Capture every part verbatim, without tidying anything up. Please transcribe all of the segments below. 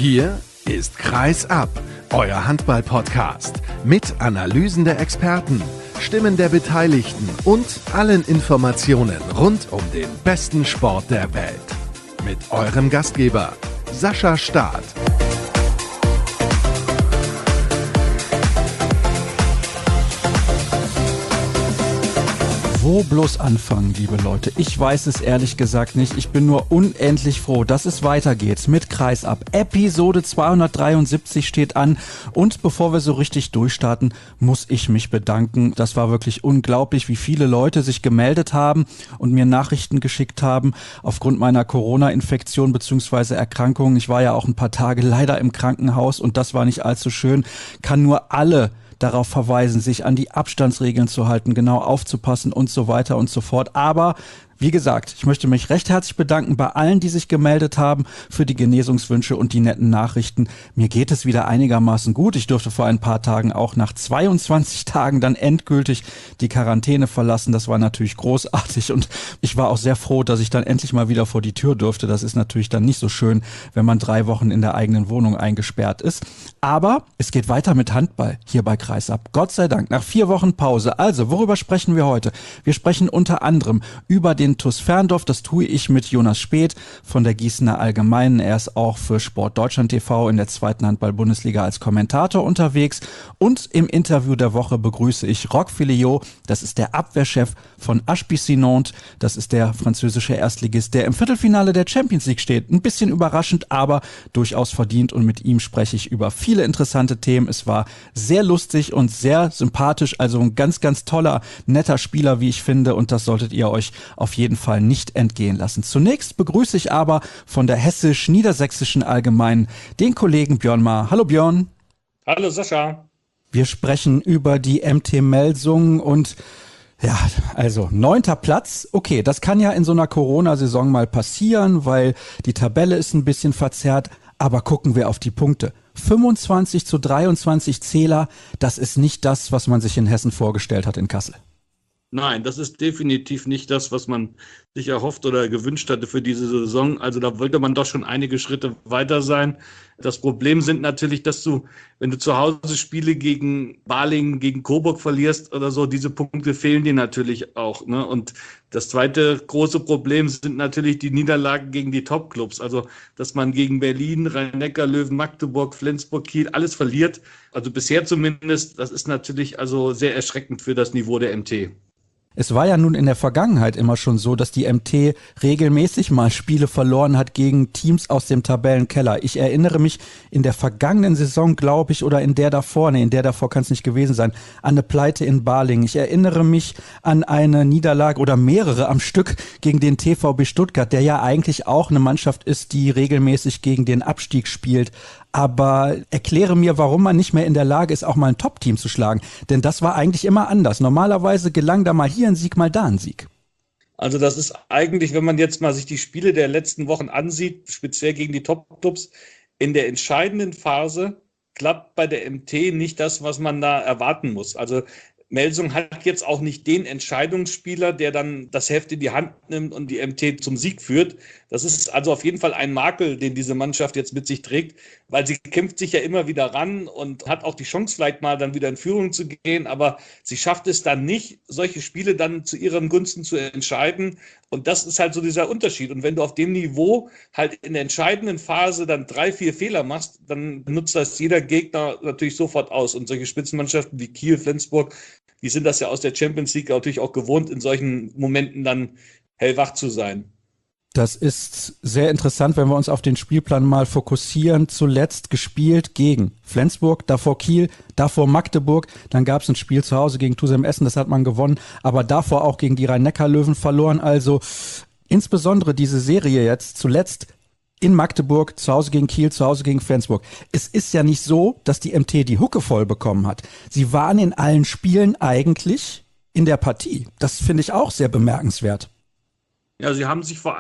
Hier ist Kreis ab, euer Handball-Podcast mit Analysen der Experten, Stimmen der Beteiligten und allen Informationen rund um den besten Sport der Welt. Mit eurem Gastgeber Sascha Staat. Wo bloß anfangen, liebe Leute? Ich weiß es ehrlich gesagt nicht. Ich bin nur unendlich froh, dass es weitergeht mit Kreis ab. Episode zweihundertdreiundsiebzig steht an und bevor wir so richtig durchstarten, muss ich mich bedanken. Das war wirklich unglaublich, wie viele Leute sich gemeldet haben und mir Nachrichten geschickt haben aufgrund meiner Corona-Infektion bzw. Erkrankung. Ich war ja auch ein paar Tage leider im Krankenhaus und das war nicht allzu schön. Kann nur alle darauf verweisen, sich an die Abstandsregeln zu halten, genau aufzupassen und so weiter und so fort. Aber wie gesagt, ich möchte mich recht herzlich bedanken bei allen, die sich gemeldet haben für die Genesungswünsche und die netten Nachrichten. Mir geht es wieder einigermaßen gut. Ich durfte vor ein paar Tagen auch nach zweiundzwanzig Tagen dann endgültig die Quarantäne verlassen. Das war natürlich großartig und ich war auch sehr froh, dass ich dann endlich mal wieder vor die Tür durfte. Das ist natürlich dann nicht so schön, wenn man drei Wochen in der eigenen Wohnung eingesperrt ist. Aber es geht weiter mit Handball hier bei Kreis ab. Gott sei Dank, nach vier Wochen Pause. Also, worüber sprechen wir heute? Wir sprechen unter anderem über den T U S Ferndorf. Das tue ich mit Jonas Späth von der Gießener Allgemeinen. Er ist auch für Sport Deutschland T V in der zweiten Handball-Bundesliga als Kommentator unterwegs. Und im Interview der Woche begrüße ich Roch Filiot. Das ist der Abwehrchef von H B C Nantes. Das ist der französische Erstligist, der im Viertelfinale der Champions League steht. Ein bisschen überraschend, aber durchaus verdient. Und mit ihm spreche ich über viele interessante Themen. Es war sehr lustig und sehr sympathisch. Also ein ganz, ganz toller, netter Spieler, wie ich finde. Und das solltet ihr euch auf jeden Fall nicht entgehen lassen. Zunächst begrüße ich aber von der Hessisch-Niedersächsischen Allgemeinen den Kollegen Björn Maar. Hallo Björn. Hallo Sascha. Wir sprechen über die M T Melsungen und ja, also neunter Platz. Okay, das kann ja in so einer Corona-Saison mal passieren, weil die Tabelle ist ein bisschen verzerrt. Aber gucken wir auf die Punkte. fünfundzwanzig zu dreiundzwanzig Zähler, das ist nicht das, was man sich in Hessen vorgestellt hat in Kassel. Nein, das ist definitiv nicht das, was man sich erhofft oder gewünscht hatte für diese Saison. Also da wollte man doch schon einige Schritte weiter sein. Das Problem sind natürlich, dass du, wenn du zu Hause Spiele gegen Balingen, gegen Coburg verlierst oder so, diese Punkte fehlen dir natürlich auch, ne? Und das zweite große Problem sind natürlich die Niederlagen gegen die Top-Clubs. Also, dass man gegen Berlin, Rhein-Neckar, Löwen, Magdeburg, Flensburg, Kiel alles verliert. Also bisher zumindest, das ist natürlich also sehr erschreckend für das Niveau der M T. Es war ja nun in der Vergangenheit immer schon so, dass die M T regelmäßig mal Spiele verloren hat gegen Teams aus dem Tabellenkeller. Ich erinnere mich in der vergangenen Saison, glaube ich, oder in der davor, nee, in der davor kann es nicht gewesen sein, an eine Pleite in Balingen. Ich erinnere mich an eine Niederlage oder mehrere am Stück gegen den T V B Stuttgart, der ja eigentlich auch eine Mannschaft ist, die regelmäßig gegen den Abstieg spielt. Aber erkläre mir, warum man nicht mehr in der Lage ist, auch mal ein Top-Team zu schlagen. Denn das war eigentlich immer anders. Normalerweise gelang da mal hier ein Sieg, mal da ein Sieg. Also das ist eigentlich, wenn man jetzt mal sich die Spiele der letzten Wochen ansieht, speziell gegen die Top-Clubs, in der entscheidenden Phase klappt bei der M T nicht das, was man da erwarten muss. Also Melsung hat jetzt auch nicht den Entscheidungsspieler, der dann das Heft in die Hand nimmt und die M T zum Sieg führt. Das ist also auf jeden Fall ein Makel, den diese Mannschaft jetzt mit sich trägt, weil sie kämpft sich ja immer wieder ran und hat auch die Chance, vielleicht mal dann wieder in Führung zu gehen, aber sie schafft es dann nicht, solche Spiele dann zu ihren Gunsten zu entscheiden. Und das ist halt so dieser Unterschied. Und wenn du auf dem Niveau halt in der entscheidenden Phase dann drei, vier Fehler machst, dann nutzt das jeder Gegner natürlich sofort aus. Und solche Spitzenmannschaften wie Kiel, Flensburg, die sind das ja aus der Champions League natürlich auch gewohnt, in solchen Momenten dann hellwach zu sein. Das ist sehr interessant, wenn wir uns auf den Spielplan mal fokussieren. Zuletzt gespielt gegen Flensburg, davor Kiel, davor Magdeburg. Dann gab es ein Spiel zu Hause gegen Tusem Essen, das hat man gewonnen. Aber davor auch gegen die Rhein-Neckar-Löwen verloren. Also insbesondere diese Serie jetzt zuletzt in Magdeburg, zu Hause gegen Kiel, zu Hause gegen Flensburg. Es ist ja nicht so, dass die M T die Hucke voll bekommen hat. Sie waren in allen Spielen eigentlich in der Partie. Das finde ich auch sehr bemerkenswert. Ja, sie haben sich vor allem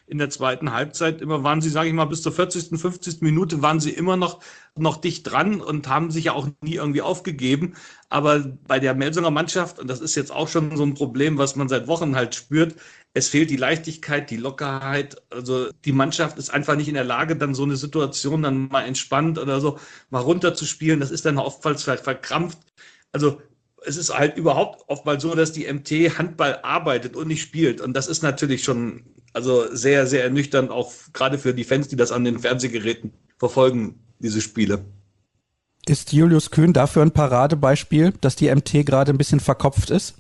in der zweiten Halbzeit immer waren sie, sage ich mal, bis zur vierzigsten, fünfzigsten Minute waren sie immer noch, noch dicht dran und haben sich ja auch nie irgendwie aufgegeben. Aber bei der Melsunger Mannschaft, und das ist jetzt auch schon so ein Problem, was man seit Wochen halt spürt, es fehlt die Leichtigkeit, die Lockerheit. Also die Mannschaft ist einfach nicht in der Lage, dann so eine Situation dann mal entspannt oder so mal runterzuspielen. Das ist dann oftmals verkrampft. Also es ist halt überhaupt oftmals so, dass die M T Handball arbeitet und nicht spielt. Und das ist natürlich schon also sehr, sehr ernüchternd, auch gerade für die Fans, die das an den Fernsehgeräten verfolgen, diese Spiele. Ist Julius Kühn dafür ein Paradebeispiel, dass die M T gerade ein bisschen verkopft ist?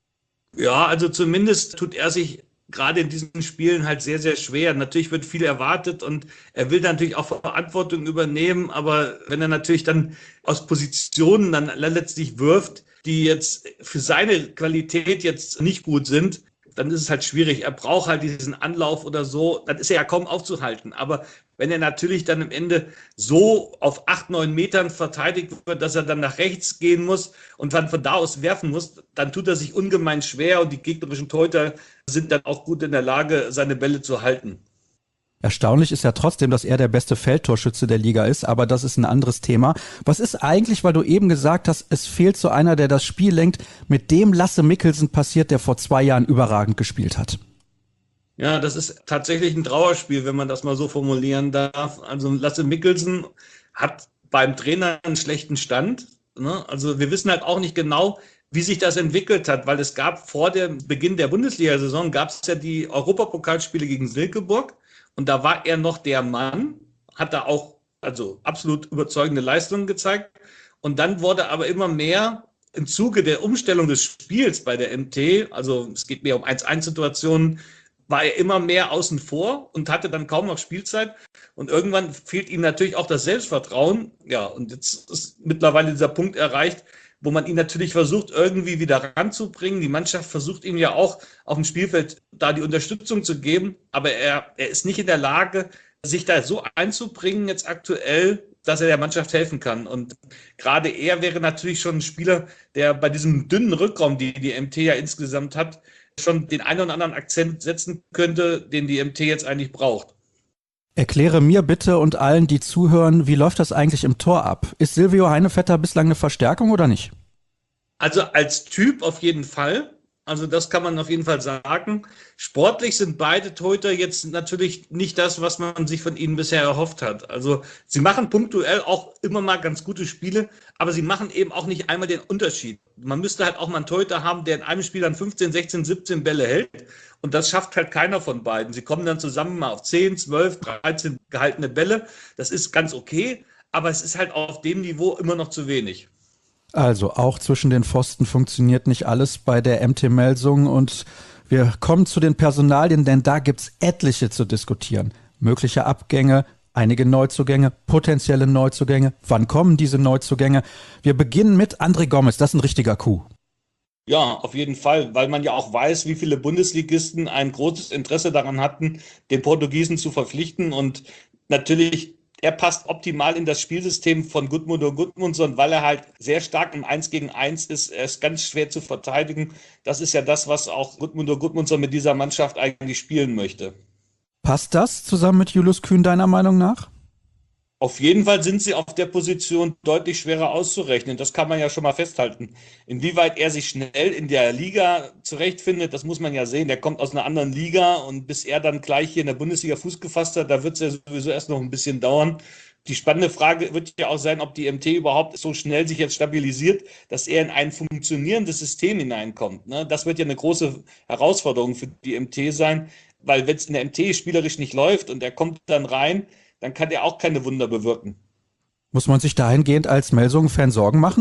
Ja, also zumindest tut er sich gerade in diesen Spielen halt sehr, sehr schwer. Natürlich wird viel erwartet und er will natürlich auch Verantwortung übernehmen, aber wenn er natürlich dann aus Positionen dann letztlich wirft, die jetzt für seine Qualität jetzt nicht gut sind, dann ist es halt schwierig. Er braucht halt diesen Anlauf oder so, dann ist er ja kaum aufzuhalten. Aber wenn er natürlich dann am Ende so auf acht, neun Metern verteidigt wird, dass er dann nach rechts gehen muss und dann von da aus werfen muss, dann tut er sich ungemein schwer und die gegnerischen Torhüter sind dann auch gut in der Lage, seine Bälle zu halten. Erstaunlich ist ja trotzdem, dass er der beste Feldtorschütze der Liga ist, aber das ist ein anderes Thema. Was ist eigentlich, weil du eben gesagt hast, es fehlt so einer, der das Spiel lenkt, mit dem Lasse Mikkelsen passiert, der vor zwei Jahren überragend gespielt hat? Ja, das ist tatsächlich ein Trauerspiel, wenn man das mal so formulieren darf. Also Lasse Mikkelsen hat beim Trainer einen schlechten Stand, ne? Also wir wissen halt auch nicht genau, wie sich das entwickelt hat, weil es gab vor dem Beginn der Bundesliga-Saison, gab es ja die Europapokalspiele gegen Silkeborg. Und da war er noch der Mann, hat da auch also absolut überzeugende Leistungen gezeigt. Und dann wurde aber immer mehr im Zuge der Umstellung des Spiels bei der M T, also es geht mehr um eins eins Situationen, war er immer mehr außen vor und hatte dann kaum noch Spielzeit. Und irgendwann fehlt ihm natürlich auch das Selbstvertrauen. Ja, und jetzt ist mittlerweile dieser Punkt erreicht, wo man ihn natürlich versucht, irgendwie wieder ranzubringen. Die Mannschaft versucht ihm ja auch auf dem Spielfeld da die Unterstützung zu geben, aber er, er ist nicht in der Lage, sich da so einzubringen jetzt aktuell, dass er der Mannschaft helfen kann. Und gerade er wäre natürlich schon ein Spieler, der bei diesem dünnen Rückraum, die die M T ja insgesamt hat, schon den einen oder anderen Akzent setzen könnte, den die M T jetzt eigentlich braucht. Erkläre mir bitte und allen, die zuhören, wie läuft das eigentlich im Tor ab? Ist Silvio Heinevetter bislang eine Verstärkung oder nicht? Also als Typ auf jeden Fall. Also das kann man auf jeden Fall sagen. Sportlich sind beide Torhüter jetzt natürlich nicht das, was man sich von ihnen bisher erhofft hat. Also sie machen punktuell auch immer mal ganz gute Spiele, aber sie machen eben auch nicht einmal den Unterschied. Man müsste halt auch mal einen Torhüter haben, der in einem Spiel dann fünfzehn, sechzehn, siebzehn Bälle hält. Und das schafft halt keiner von beiden. Sie kommen dann zusammen mal auf zehn, zwölf, dreizehn gehaltene Bälle. Das ist ganz okay, aber es ist halt auf dem Niveau immer noch zu wenig. Also auch zwischen den Pfosten funktioniert nicht alles bei der M T Melsung und wir kommen zu den Personalien, denn da gibt's etliche zu diskutieren. Mögliche Abgänge, einige Neuzugänge, potenzielle Neuzugänge. Wann kommen diese Neuzugänge? Wir beginnen mit André Gomes, das ist ein richtiger Coup. Ja, auf jeden Fall, weil man ja auch weiß, wie viele Bundesligisten ein großes Interesse daran hatten, den Portugiesen zu verpflichten und natürlich er passt optimal in das Spielsystem von Gudmundur Gudmundsson, weil er halt sehr stark im eins gegen eins ist. Er ist ganz schwer zu verteidigen. Das ist ja das, was auch Gudmundur Gudmundsson mit dieser Mannschaft eigentlich spielen möchte. Passt das zusammen mit Julius Kühn deiner Meinung nach? Auf jeden Fall sind sie auf der Position deutlich schwerer auszurechnen. Das kann man ja schon mal festhalten. Inwieweit er sich schnell in der Liga zurechtfindet, das muss man ja sehen. Der kommt aus einer anderen Liga und bis er dann gleich hier in der Bundesliga Fuß gefasst hat, da wird es ja sowieso erst noch ein bisschen dauern. Die spannende Frage wird ja auch sein, ob die M T überhaupt so schnell sich jetzt stabilisiert, dass er in ein funktionierendes System hineinkommt. Das wird ja eine große Herausforderung für die M T sein, weil wenn es in der M T spielerisch nicht läuft und er kommt dann rein, dann kann er auch keine Wunder bewirken. Muss man sich dahingehend als Melsungen-Fan Sorgen machen?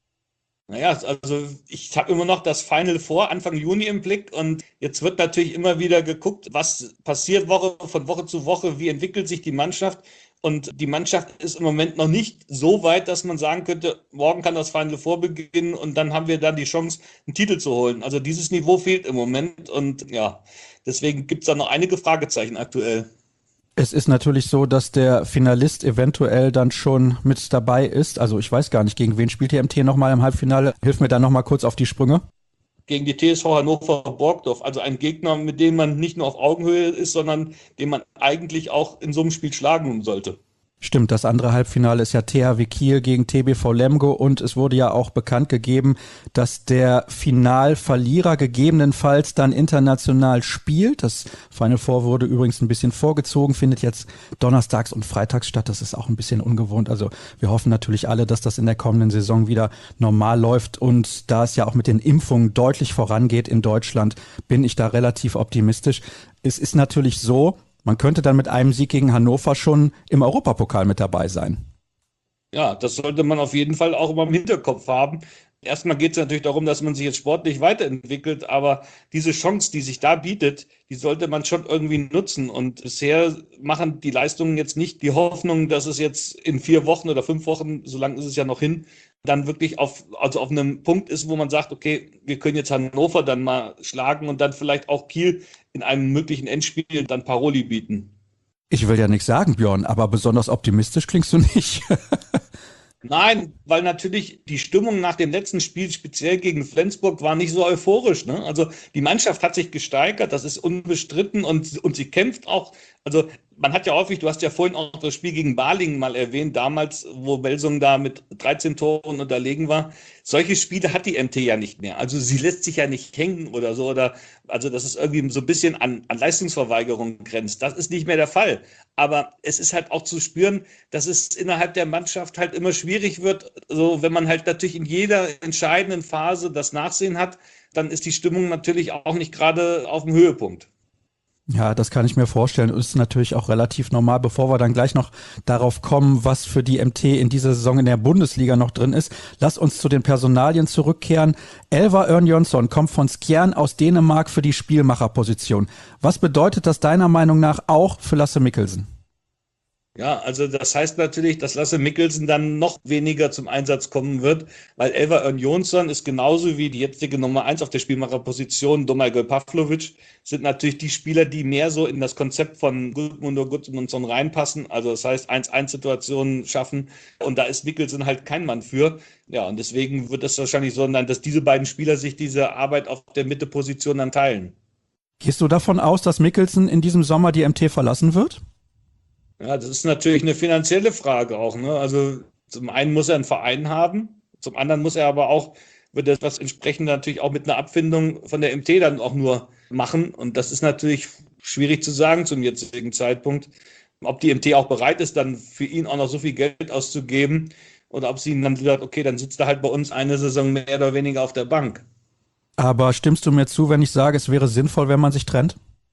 Naja, also ich habe immer noch das Final Four Anfang Juni im Blick und jetzt wird natürlich immer wieder geguckt, was passiert Woche von Woche zu Woche, wie entwickelt sich die Mannschaft und die Mannschaft ist im Moment noch nicht so weit, dass man sagen könnte, morgen kann das Final Four beginnen und dann haben wir dann die Chance, einen Titel zu holen. Also dieses Niveau fehlt im Moment und ja, deswegen gibt es da noch einige Fragezeichen aktuell. Es ist natürlich so, dass der Finalist eventuell dann schon mit dabei ist. Also ich weiß gar nicht, gegen wen spielt die M T nochmal im Halbfinale. Hilf mir da nochmal kurz auf die Sprünge. gegen die T S V Hannover Borgdorf. Also ein Gegner, mit dem man nicht nur auf Augenhöhe ist, sondern den man eigentlich auch in so einem Spiel schlagen sollte. Stimmt, das andere Halbfinale ist ja T H W Kiel gegen T B V Lemgo und es wurde ja auch bekannt gegeben, dass der Finalverlierer gegebenenfalls dann international spielt. Das Final Four wurde übrigens ein bisschen vorgezogen, findet jetzt donnerstags und freitags statt. Das ist auch ein bisschen ungewohnt. Also wir hoffen natürlich alle, dass das in der kommenden Saison wieder normal läuft und da es ja auch mit den Impfungen deutlich vorangeht in Deutschland, bin ich da relativ optimistisch. Es ist natürlich so, man könnte dann mit einem Sieg gegen Hannover schon im Europapokal mit dabei sein. Ja, das sollte man auf jeden Fall auch immer im Hinterkopf haben. Erstmal geht es natürlich darum, dass man sich jetzt sportlich weiterentwickelt, aber diese Chance, die sich da bietet, die sollte man schon irgendwie nutzen. Und bisher machen die Leistungen jetzt nicht die Hoffnung, dass es jetzt in vier Wochen oder fünf Wochen, so lange ist es ja noch hin, dann wirklich auf, also auf einem Punkt ist, wo man sagt, okay, wir können jetzt Hannover dann mal schlagen und dann vielleicht auch Kiel in einem möglichen Endspiel dann Paroli bieten. Ich will ja nichts sagen, Björn, aber besonders optimistisch klingst du nicht. Nein, weil natürlich die Stimmung nach dem letzten Spiel, speziell gegen Flensburg, war nicht so euphorisch. Ne? Also die Mannschaft hat sich gesteigert, das ist unbestritten und, und sie kämpft auch. Also man hat ja häufig, du hast ja vorhin auch das Spiel gegen Balingen mal erwähnt, damals, wo Melsung da mit dreizehn Toren unterlegen war. Solche Spiele hat die M T ja nicht mehr. Also sie lässt sich ja nicht hängen oder so. Oder also dass es irgendwie so ein bisschen an, an Leistungsverweigerung grenzt. Das ist nicht mehr der Fall. Aber es ist halt auch zu spüren, dass es innerhalb der Mannschaft halt immer schwierig wird. So, wenn man halt natürlich in jeder entscheidenden Phase das Nachsehen hat, dann ist die Stimmung natürlich auch nicht gerade auf dem Höhepunkt. Ja, das kann ich mir vorstellen. Ist natürlich auch relativ normal. Bevor wir dann gleich noch darauf kommen, was für die M T in dieser Saison in der Bundesliga noch drin ist, lass uns zu den Personalien zurückkehren. Elva Örnjonsson kommt von Skjern aus Dänemark für die Spielmacherposition. Was bedeutet das deiner Meinung nach auch für Lasse Mikkelsen? Ja, also das heißt natürlich, dass Lasse Mikkelsen dann noch weniger zum Einsatz kommen wird, weil Elva Örnjonsson ist genauso wie die jetzige Nummer eins auf der Spielmacherposition, Domagoj Pavlovic, sind natürlich die Spieler, die mehr so in das Konzept von Gudmundur Gudmundsson reinpassen. Also das heißt, eins eins Situationen schaffen und da ist Mikkelsen halt kein Mann für. Ja, und deswegen wird es wahrscheinlich so sein, dass diese beiden Spieler sich diese Arbeit auf der Mitteposition dann teilen. Gehst du davon aus, dass Mikkelsen in diesem Sommer die M T verlassen wird? Ja, das ist natürlich eine finanzielle Frage auch. Ne? Also zum einen muss er einen Verein haben, zum anderen muss er aber auch, wird er das entsprechend natürlich auch mit einer Abfindung von der M T dann auch nur machen. Und das ist natürlich schwierig zu sagen zum jetzigen Zeitpunkt, ob die M T auch bereit ist, dann für ihn auch noch so viel Geld auszugeben oder ob sie ihm dann sagt, okay, dann sitzt er halt bei uns eine Saison mehr oder weniger auf der Bank. Aber stimmst du mir zu, wenn ich sage, es wäre sinnvoll, wenn man sich trennt?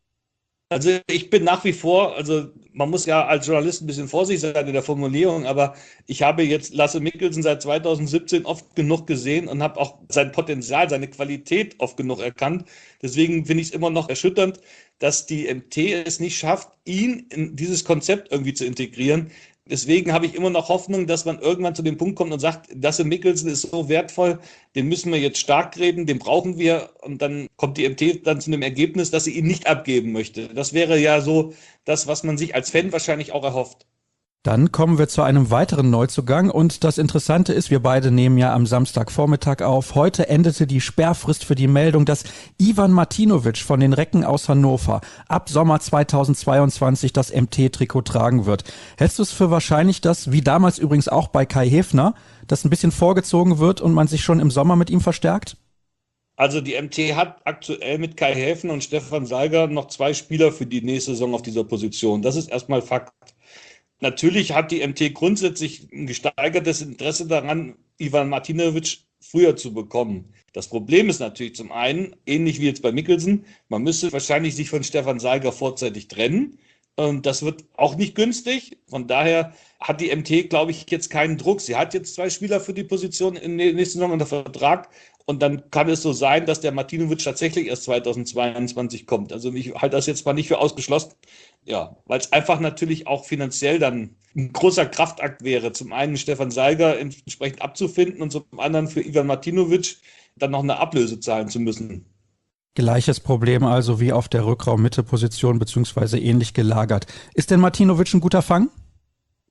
Also ich bin nach wie vor, also man muss ja als Journalist ein bisschen vorsichtig sein in der Formulierung, aber ich habe jetzt Lasse Mikkelsen seit zweitausendsiebzehn oft genug gesehen und habe auch sein Potenzial, seine Qualität oft genug erkannt. Deswegen finde ich es immer noch erschütternd, dass die M T es nicht schafft, ihn in dieses Konzept irgendwie zu integrieren. Deswegen habe ich immer noch Hoffnung, dass man irgendwann zu dem Punkt kommt und sagt, Lasse Mikkelsen ist so wertvoll, den müssen wir jetzt stark reden, den brauchen wir. Und dann kommt die M T dann zu dem Ergebnis, dass sie ihn nicht abgeben möchte. Das wäre ja so das, was man sich als Fan wahrscheinlich auch erhofft. Dann kommen wir zu einem weiteren Neuzugang und das Interessante ist, wir beide nehmen ja am Samstagvormittag auf. Heute endete die Sperrfrist für die Meldung, dass Ivan Martinovic von den Recken aus Hannover ab Sommer zweitausendzweiundzwanzig das M T-Trikot tragen wird. Hältst du es für wahrscheinlich, dass, wie damals übrigens auch bei Kai Häfner, das ein bisschen vorgezogen wird und man sich schon im Sommer mit ihm verstärkt? Also die M T hat aktuell mit Kai Häfner und Stefan Salger noch zwei Spieler für die nächste Saison auf dieser Position. Das ist erstmal Fakt. Natürlich hat die M T grundsätzlich ein gesteigertes Interesse daran, Ivan Martinovic früher zu bekommen. Das Problem ist natürlich zum einen, ähnlich wie jetzt bei Mikkelsen, man müsste wahrscheinlich sich von Stefan Salger vorzeitig trennen. Und das wird auch nicht günstig. Von daher hat die M T, glaube ich, jetzt keinen Druck. Sie hat jetzt zwei Spieler für die Position in der nächsten Saison unter Vertrag. Und dann kann es so sein, dass der Martinovic tatsächlich erst zweitausendzweiundzwanzig kommt. Also ich halte das jetzt mal nicht für ausgeschlossen. Ja, weil es einfach natürlich auch finanziell dann ein großer Kraftakt wäre. Zum einen Stefan Salger entsprechend abzufinden und zum anderen für Ivan Martinovic dann noch eine Ablöse zahlen zu müssen. Gleiches Problem also wie auf der Rückraum-Mitte-Position beziehungsweise ähnlich gelagert. Ist denn Martinovic ein guter Fang?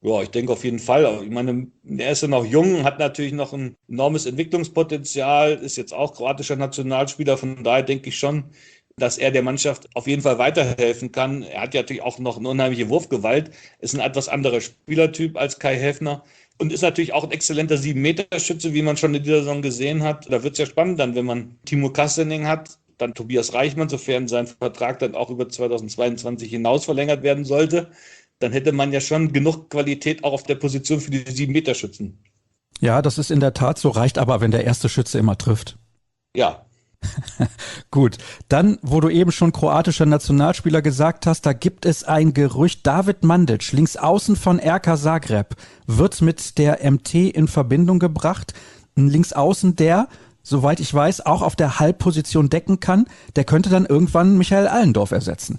Ja, ich denke auf jeden Fall. Ich meine, er ist ja noch jung, hat natürlich noch ein enormes Entwicklungspotenzial, ist jetzt auch kroatischer Nationalspieler. Von daher denke ich schon, dass er der Mannschaft auf jeden Fall weiterhelfen kann. Er hat ja natürlich auch noch eine unheimliche Wurfgewalt, ist ein etwas anderer Spielertyp als Kai Häfner und ist natürlich auch ein exzellenter sieben-Meter-Schütze, wie man schon in dieser Saison gesehen hat. Da wird es ja spannend dann, wenn man Timo Kastening hat, dann Tobias Reichmann, sofern sein Vertrag dann auch über zweitausendzweiundzwanzig hinaus verlängert werden sollte. Dann hätte man ja schon genug Qualität auch auf der Position für die sieben-Meter-Schützen. Ja, das ist in der Tat so, reicht aber, wenn der erste Schütze immer trifft. Ja. Gut, dann, wo du eben schon kroatischer Nationalspieler gesagt hast, da gibt es ein Gerücht, David Mandic, links außen von R K Zagreb, wird mit der M T in Verbindung gebracht. Ein Linksaußen, der, soweit ich weiß, auch auf der Halbposition decken kann, der könnte dann irgendwann Michael Allendorf ersetzen.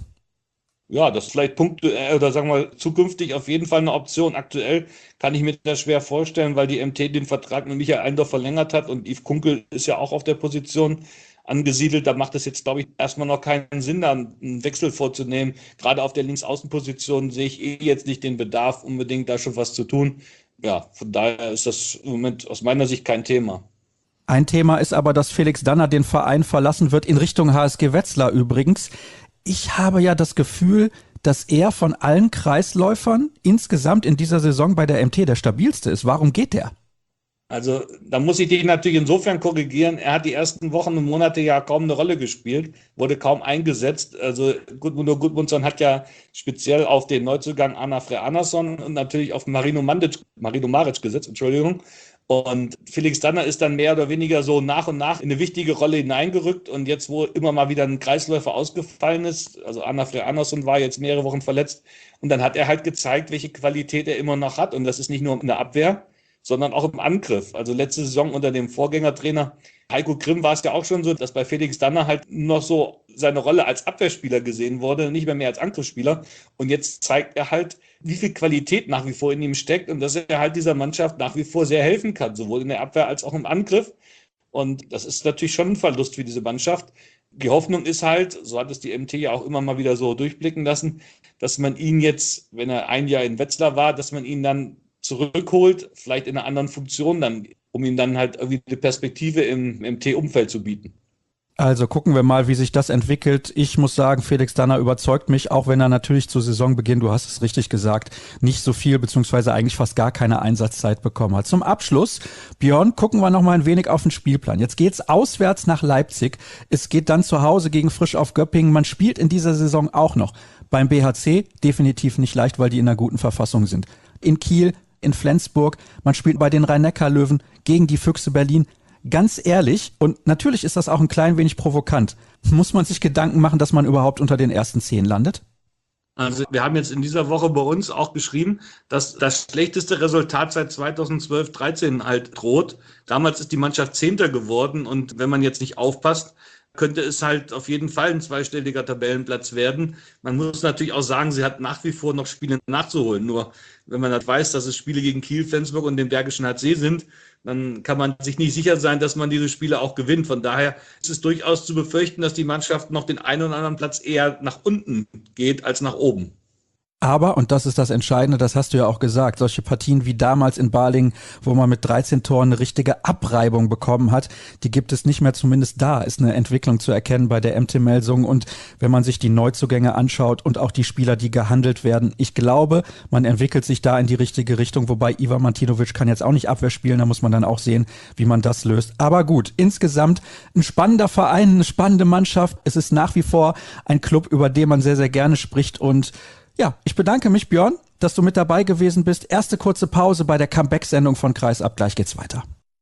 Ja, das ist vielleicht punktuell oder sagen wir zukünftig auf jeden Fall eine Option. Aktuell kann ich mir das schwer vorstellen, weil die M T den Vertrag mit Michael Allendorf verlängert hat und Yves Kunkel ist ja auch auf der Position angesiedelt. Da macht es jetzt, glaube ich, erstmal noch keinen Sinn, da einen Wechsel vorzunehmen. Gerade auf der Linksaußenposition sehe ich eh jetzt nicht den Bedarf, unbedingt da schon was zu tun. Ja, von daher ist das im Moment aus meiner Sicht kein Thema. Ein Thema ist aber, dass Felix Danner den Verein verlassen wird, in Richtung H S G Wetzlar übrigens. Ich habe ja das Gefühl, dass er von allen Kreisläufern insgesamt in dieser Saison bei der M T der stabilste ist. Warum geht der? Also da muss ich dich natürlich insofern korrigieren. Er hat die ersten Wochen und Monate ja kaum eine Rolle gespielt, wurde kaum eingesetzt. Also Gudmundur Gudmundsson hat ja speziell auf den Neuzugang Arnar Frey Arnarsson und natürlich auf Marino Mandic, Marino Maric gesetzt, Entschuldigung. Und Felix Danner ist dann mehr oder weniger so nach und nach in eine wichtige Rolle hineingerückt. Und jetzt, wo immer mal wieder ein Kreisläufer ausgefallen ist, also Arnar Frey Arnarsson war jetzt mehrere Wochen verletzt, und dann hat er halt gezeigt, welche Qualität er immer noch hat. Und das ist nicht nur in der Abwehr, sondern auch im Angriff. Also letzte Saison unter dem Vorgängertrainer Heiko Grimm war es ja auch schon so, dass bei Felix Danner halt noch so seine Rolle als Abwehrspieler gesehen wurde, nicht mehr mehr als Angriffsspieler. Und jetzt zeigt er halt, wie viel Qualität nach wie vor in ihm steckt und dass er halt dieser Mannschaft nach wie vor sehr helfen kann, sowohl in der Abwehr als auch im Angriff. Und das ist natürlich schon ein Verlust für diese Mannschaft. Die Hoffnung ist halt, so hat es die M T ja auch immer mal wieder so durchblicken lassen, dass man ihn jetzt, wenn er ein Jahr in Wetzlar war, dass man ihn dann zurückholt, vielleicht in einer anderen Funktion, dann, um ihm dann halt irgendwie eine Perspektive im M T-Umfeld zu bieten. Also gucken wir mal, wie sich das entwickelt. Ich muss sagen, Felix Danner überzeugt mich, auch wenn er natürlich zu Saisonbeginn, du hast es richtig gesagt, nicht so viel beziehungsweise eigentlich fast gar keine Einsatzzeit bekommen hat. Zum Abschluss, Björn, gucken wir noch mal ein wenig auf den Spielplan. Jetzt geht's auswärts nach Leipzig. Es geht dann zu Hause gegen Frisch auf Göppingen. Man spielt in dieser Saison auch noch beim B H C. Definitiv nicht leicht, weil die in einer guten Verfassung sind. In Kiel, in Flensburg. Man spielt bei den Rhein-Neckar-Löwen gegen die Füchse Berlin. Ganz ehrlich, und natürlich ist das auch ein klein wenig provokant, muss man sich Gedanken machen, dass man überhaupt unter den ersten zehn landet? Also wir haben jetzt in dieser Woche bei uns auch geschrieben, dass das schlechteste Resultat seit zweitausendzwölf dreizehn halt droht. Damals ist die Mannschaft Zehnter geworden und wenn man jetzt nicht aufpasst, könnte es halt auf jeden Fall ein zweistelliger Tabellenplatz werden. Man muss natürlich auch sagen, sie hat nach wie vor noch Spiele nachzuholen. Nur wenn man halt weiß, dass es Spiele gegen Kiel, Flensburg und den Bergischen H C sind, dann kann man sich nicht sicher sein, dass man diese Spiele auch gewinnt. Von daher ist es durchaus zu befürchten, dass die Mannschaft noch den einen oder anderen Platz eher nach unten geht als nach oben. Aber, und das ist das Entscheidende, das hast du ja auch gesagt, solche Partien wie damals in Balingen, wo man mit dreizehn Toren eine richtige Abreibung bekommen hat, die gibt es nicht mehr, zumindest da ist eine Entwicklung zu erkennen bei der M T Melsungen. Und wenn man sich die Neuzugänge anschaut und auch die Spieler, die gehandelt werden, ich glaube, man entwickelt sich da in die richtige Richtung, wobei Ivan Martinovic kann jetzt auch nicht Abwehr spielen, da muss man dann auch sehen, wie man das löst. Aber gut, insgesamt ein spannender Verein, eine spannende Mannschaft, es ist nach wie vor ein Club, über den man sehr, sehr gerne spricht. Und ja, ich bedanke mich, Björn, dass du mit dabei gewesen bist. Erste kurze Pause bei der Comeback-Sendung von Kreisab. Gleich geht's weiter.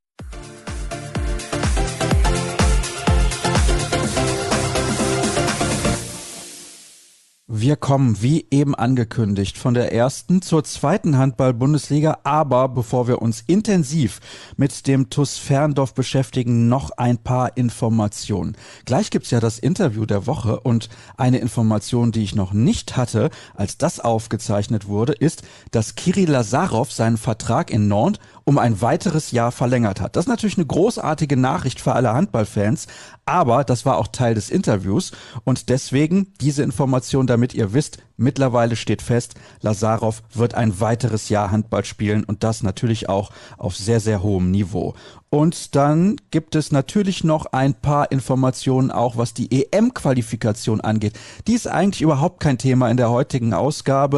Wir kommen, wie eben angekündigt, von der ersten zur zweiten Handball-Bundesliga. Aber bevor wir uns intensiv mit dem T U S Ferndorf beschäftigen, noch ein paar Informationen. Gleich gibt's ja das Interview der Woche und eine Information, die ich noch nicht hatte, als das aufgezeichnet wurde, ist, dass Kirill Lazarov seinen Vertrag in Nantes um ein weiteres Jahr verlängert hat. Das ist natürlich eine großartige Nachricht für alle Handballfans, aber das war auch Teil des Interviews und deswegen diese Information, damit ihr wisst, Mittlerweile steht fest, Lazarov wird ein weiteres Jahr Handball spielen und das natürlich auch auf sehr, sehr hohem Niveau. Und dann gibt es natürlich noch ein paar Informationen auch, was die E M-Qualifikation angeht. Die ist eigentlich überhaupt kein Thema in der heutigen Ausgabe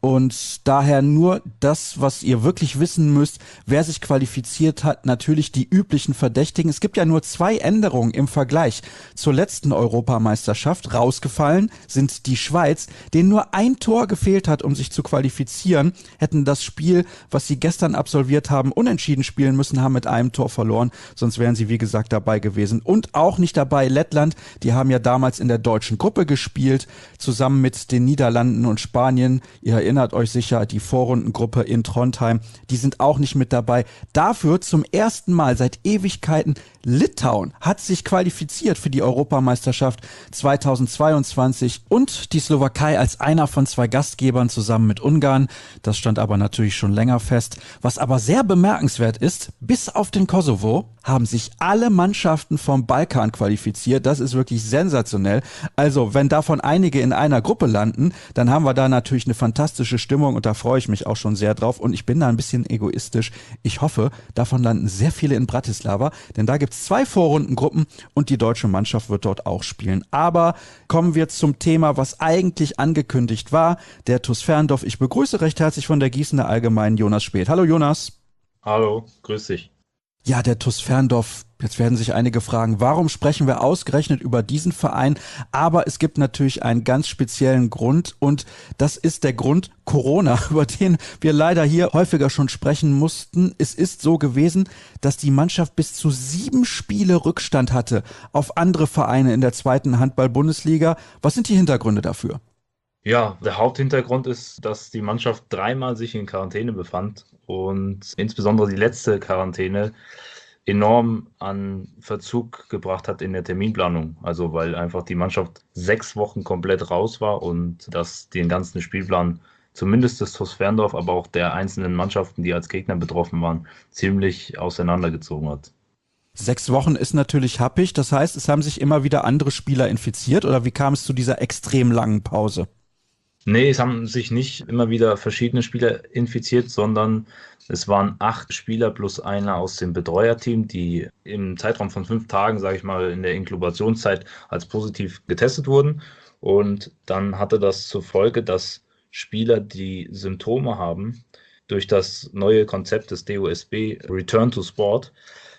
und daher nur das, was ihr wirklich wissen müsst, wer sich qualifiziert hat, natürlich die üblichen Verdächtigen. Es gibt ja nur zwei Änderungen im Vergleich zur letzten Europameisterschaft. Rausgefallen sind die Schweiz, denen nur ein Tor gefehlt hat, um sich zu qualifizieren, hätten das Spiel, was sie gestern absolviert haben, unentschieden spielen müssen, haben mit einem Tor verloren, sonst wären sie wie gesagt dabei gewesen. Und auch nicht dabei Lettland, die haben ja damals in der deutschen Gruppe gespielt, zusammen mit den Niederlanden und Spanien. Ihr erinnert euch sicher, die Vorrundengruppe in Trondheim, die sind auch nicht mit dabei. Dafür zum ersten Mal seit Ewigkeiten Litauen hat sich qualifiziert für die Europameisterschaft zweitausendzweiundzwanzig und die Slowakei als einer von zwei Gastgebern zusammen mit Ungarn. Das stand aber natürlich schon länger fest. Was aber sehr bemerkenswert ist, bis auf den Kosovo haben sich alle Mannschaften vom Balkan qualifiziert. Das ist wirklich sensationell. Also, wenn davon einige in einer Gruppe landen, dann haben wir da natürlich eine fantastische Stimmung und da freue ich mich auch schon sehr drauf. Und ich bin da ein bisschen egoistisch. Ich hoffe, davon landen sehr viele in Bratislava, denn da gibt es zwei Vorrundengruppen und die deutsche Mannschaft wird dort auch spielen. Aber kommen wir zum Thema, was eigentlich angekündigt war. Der TuS Ferndorf. Ich begrüße recht herzlich von der Gießener Allgemeinen Jonas Späth. Hallo Jonas. Hallo, grüß dich. Ja, der TuS Ferndorf, jetzt werden sich einige fragen, warum sprechen wir ausgerechnet über diesen Verein? Aber es gibt natürlich einen ganz speziellen Grund und das ist der Grund Corona, über den wir leider hier häufiger schon sprechen mussten. Es ist so gewesen, dass die Mannschaft bis zu sieben Spiele Rückstand hatte auf andere Vereine in der zweiten Handball-Bundesliga. Was sind die Hintergründe dafür? Ja, der Haupthintergrund ist, dass die Mannschaft dreimal sich in Quarantäne befand und insbesondere die letzte Quarantäne enorm an Verzug gebracht hat in der Terminplanung. Also weil einfach die Mannschaft sechs Wochen komplett raus war und das den ganzen Spielplan, zumindest des TuS Ferndorf, aber auch der einzelnen Mannschaften, die als Gegner betroffen waren, ziemlich auseinandergezogen hat. Sechs Wochen ist natürlich happig, das heißt, es haben sich immer wieder andere Spieler infiziert oder wie kam es zu dieser extrem langen Pause? Nee, es haben sich nicht immer wieder verschiedene Spieler infiziert, sondern es waren acht Spieler plus einer aus dem Betreuerteam, die im Zeitraum von fünf Tagen, sage ich mal, in der Inkubationszeit als positiv getestet wurden. Und dann hatte das zur Folge, dass Spieler, die Symptome haben, durch das neue Konzept des D O S B Return to Sport,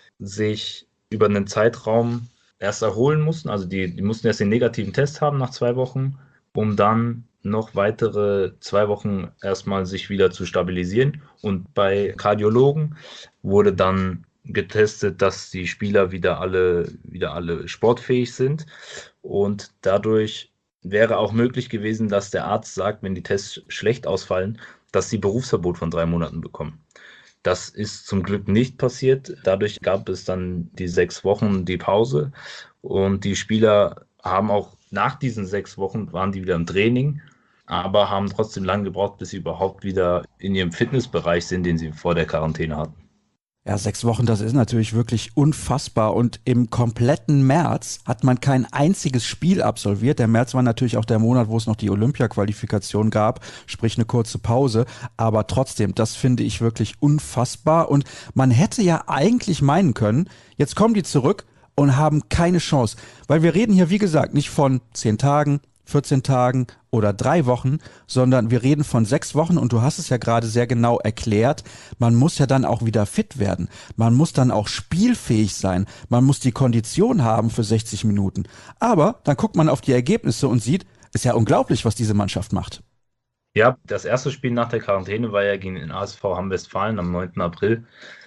sich über einen Zeitraum erst erholen mussten. Also die, die mussten erst den negativen Test haben nach zwei Wochen, um dann noch weitere zwei Wochen erstmal sich wieder zu stabilisieren. Und bei Kardiologen wurde dann getestet, dass die Spieler wieder alle, wieder alle sportfähig sind. Und dadurch wäre auch möglich gewesen, dass der Arzt sagt, wenn die Tests schlecht ausfallen, dass sie Berufsverbot von drei Monaten bekommen. Das ist zum Glück nicht passiert. Dadurch gab es dann die sechs Wochen die Pause. Und die Spieler haben auch nach diesen sechs Wochen, waren die wieder im Training, aber haben trotzdem lange gebraucht, bis sie überhaupt wieder in ihrem Fitnessbereich sind, den sie vor der Quarantäne hatten. Ja, sechs Wochen, das ist natürlich wirklich unfassbar und im kompletten März hat man kein einziges Spiel absolviert. Der März war natürlich auch der Monat, wo es noch die Olympia-Qualifikation gab, sprich eine kurze Pause, aber trotzdem, das finde ich wirklich unfassbar und man hätte ja eigentlich meinen können, jetzt kommen die zurück und haben keine Chance, weil wir reden hier, wie gesagt, nicht von zehn Tagen, vierzehn Tagen oder drei Wochen, sondern wir reden von sechs Wochen und du hast es ja gerade sehr genau erklärt, man muss ja dann auch wieder fit werden, man muss dann auch spielfähig sein, man muss die Kondition haben für sechzig Minuten, aber dann guckt man auf die Ergebnisse und sieht, ist ja unglaublich, was diese Mannschaft macht. Ja, das erste Spiel nach der Quarantäne war ja gegen den A S V Hamm-Westfalen am neunten April.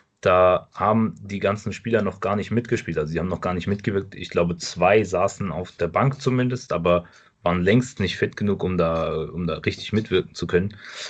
Da haben die ganzen Spieler noch gar nicht mitgespielt, also sie haben noch gar nicht mitgewirkt. Ich glaube, zwei saßen auf der Bank zumindest, aber waren längst nicht fit genug, um da, um da richtig mitwirken zu können.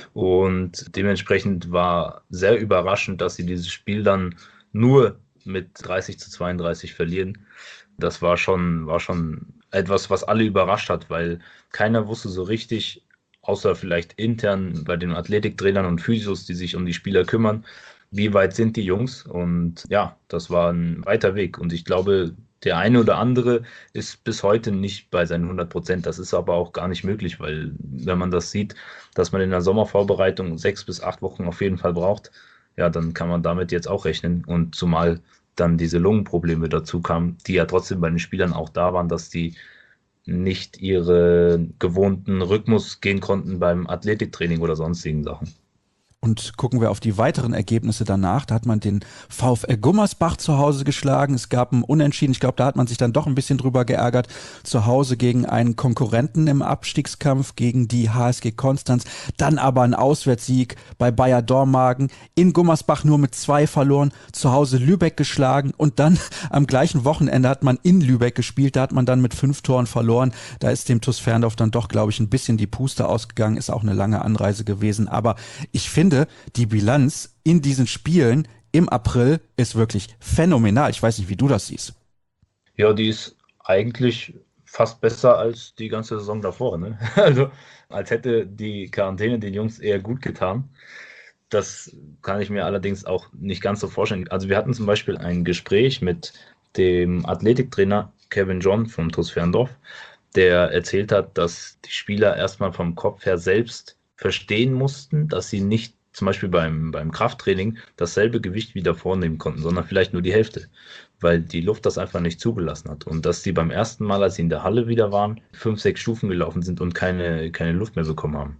Und dementsprechend war sehr überraschend, dass sie dieses Spiel dann nur mit dreißig zu zweiunddreißig verlieren. Das war schon, war schon etwas, was alle überrascht hat, weil keiner wusste so richtig, außer vielleicht intern bei den Athletiktrainern und Physios, die sich um die Spieler kümmern, wie weit sind die Jungs. Und ja, das war ein weiter Weg. Und ich glaube, Der eine oder andere ist bis heute nicht bei seinen hundert Prozent. Das ist aber auch gar nicht möglich, weil wenn man das sieht, dass man in der Sommervorbereitung sechs bis acht Wochen auf jeden Fall braucht, ja, dann kann man damit jetzt auch rechnen. Und zumal dann diese Lungenprobleme dazu kamen, die ja trotzdem bei den Spielern auch da waren, dass die nicht ihre gewohnten Rhythmus gehen konnten beim Athletiktraining oder sonstigen Sachen. Und gucken wir auf die weiteren Ergebnisse danach. Da hat man den VfL Gummersbach zu Hause geschlagen. Es gab ein Unentschieden. Ich glaube, da hat man sich dann doch ein bisschen drüber geärgert. Zu Hause gegen einen Konkurrenten im Abstiegskampf, gegen die H S G Konstanz. Dann aber ein Auswärtssieg bei Bayer Dormagen. In Gummersbach nur mit zwei verloren. Zu Hause Lübeck geschlagen. Und dann am gleichen Wochenende hat man in Lübeck gespielt. Da hat man dann mit fünf Toren verloren. Da ist dem T U S Ferndorf dann doch, glaube ich, ein bisschen die Puste ausgegangen. Ist auch eine lange Anreise gewesen. Aber ich finde, die Bilanz in diesen Spielen im April ist wirklich phänomenal. Ich weiß nicht, wie du das siehst. Ja, die ist eigentlich fast besser als die ganze Saison davor. Ne? Also als hätte die Quarantäne den Jungs eher gut getan. Das kann ich mir allerdings auch nicht ganz so vorstellen. Also wir hatten zum Beispiel ein Gespräch mit dem Athletiktrainer Kevin John vom T U S Ferndorf, der erzählt hat, dass die Spieler erstmal vom Kopf her selbst verstehen mussten, dass sie nicht zum Beispiel beim, beim Krafttraining dasselbe Gewicht wieder vornehmen konnten, sondern vielleicht nur die Hälfte, weil die Luft das einfach nicht zugelassen hat. Und dass die beim ersten Mal, als sie in der Halle wieder waren, fünf, sechs Stufen gelaufen sind und keine, keine Luft mehr bekommen haben.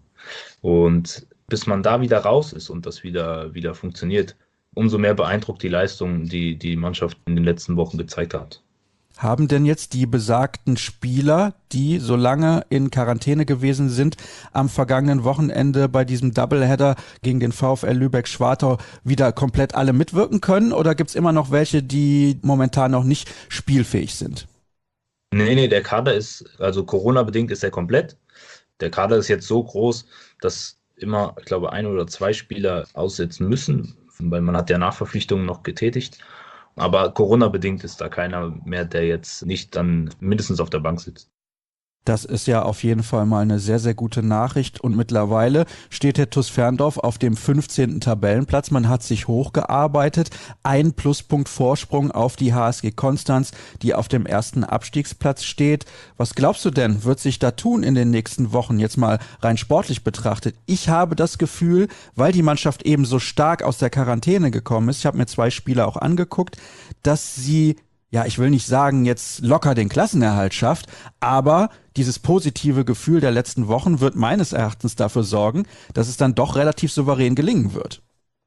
Und bis man da wieder raus ist und das wieder, wieder funktioniert, umso mehr beeindruckt die Leistung, die die Mannschaft in den letzten Wochen gezeigt hat. Haben denn jetzt die besagten Spieler, die so lange in Quarantäne gewesen sind, am vergangenen Wochenende bei diesem Doubleheader gegen den VfL Lübeck-Schwartau wieder komplett alle mitwirken können? Oder gibt es immer noch welche, die momentan noch nicht spielfähig sind? Nee, nee, der Kader ist, also Corona-bedingt ist er komplett. Der Kader ist jetzt so groß, dass immer, ich glaube, ein oder zwei Spieler aussetzen müssen, weil man hat ja Nachverpflichtungen noch getätigt. Aber Corona-bedingt ist da keiner mehr, der jetzt nicht dann mindestens auf der Bank sitzt. Das ist ja auf jeden Fall mal eine sehr, sehr gute Nachricht. Und mittlerweile steht der T U S Ferndorf auf dem fünfzehnten Tabellenplatz. Man hat sich hochgearbeitet. Ein Pluspunkt Vorsprung auf die H S G Konstanz, die auf dem ersten Abstiegsplatz steht. Was glaubst du denn, wird sich da tun in den nächsten Wochen, jetzt mal rein sportlich betrachtet? Ich habe das Gefühl, weil die Mannschaft eben so stark aus der Quarantäne gekommen ist, ich habe mir zwei Spiele auch angeguckt, dass sie, ja, ich will nicht sagen, jetzt locker den Klassenerhalt schafft, aber dieses positive Gefühl der letzten Wochen wird meines Erachtens dafür sorgen, dass es dann doch relativ souverän gelingen wird.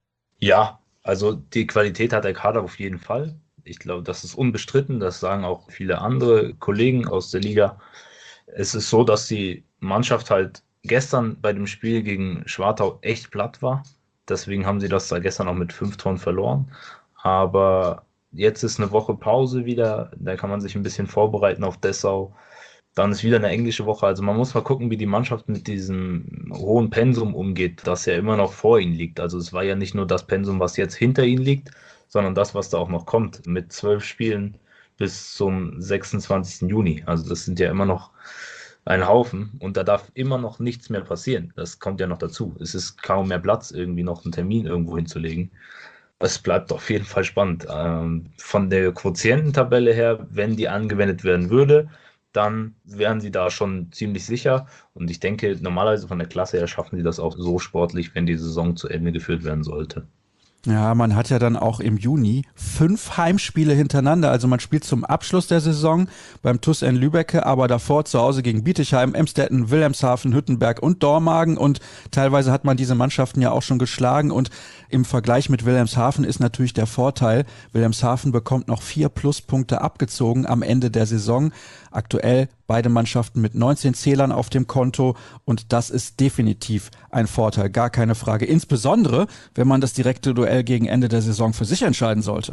Ja, also die Qualität hat der Kader auf jeden Fall. Ich glaube, das ist unbestritten, das sagen auch viele andere Kollegen aus der Liga. Es ist so, dass die Mannschaft halt gestern bei dem Spiel gegen Schwartau echt platt war. Deswegen haben sie das da gestern auch mit fünf Toren verloren. Aber jetzt ist eine Woche Pause wieder, da kann man sich ein bisschen vorbereiten auf Dessau. Dann ist wieder eine englische Woche. Also man muss mal gucken, wie die Mannschaft mit diesem hohen Pensum umgeht, das ja immer noch vor ihnen liegt. Also es war ja nicht nur das Pensum, was jetzt hinter ihnen liegt, sondern das, was da auch noch kommt, mit zwölf Spielen bis zum sechsundzwanzigsten Juni. Also das sind ja immer noch ein Haufen und da darf immer noch nichts mehr passieren. Das kommt ja noch dazu. Es ist kaum mehr Platz, irgendwie noch einen Termin irgendwo hinzulegen. Es bleibt auf jeden Fall spannend. Ähm, von der Quotiententabelle her, wenn die angewendet werden würde, dann wären sie da schon ziemlich sicher. Und ich denke, normalerweise von der Klasse her schaffen sie das auch so sportlich, wenn die Saison zu Ende geführt werden sollte. Ja, man hat ja dann auch im Juni fünf Heimspiele hintereinander. Also man spielt zum Abschluss der Saison beim T U S in Lübbecke, aber davor zu Hause gegen Bietigheim, Emstetten, Wilhelmshaven, Hüttenberg und Dormagen. Und teilweise hat man diese Mannschaften ja auch schon geschlagen. Und im Vergleich mit Wilhelmshaven ist natürlich der Vorteil, Wilhelmshaven bekommt noch vier Pluspunkte abgezogen am Ende der Saison. Aktuell beide Mannschaften mit neunzehn Zählern auf dem Konto und das ist definitiv ein Vorteil, gar keine Frage. Insbesondere, wenn man das direkte Duell gegen Ende der Saison für sich entscheiden sollte.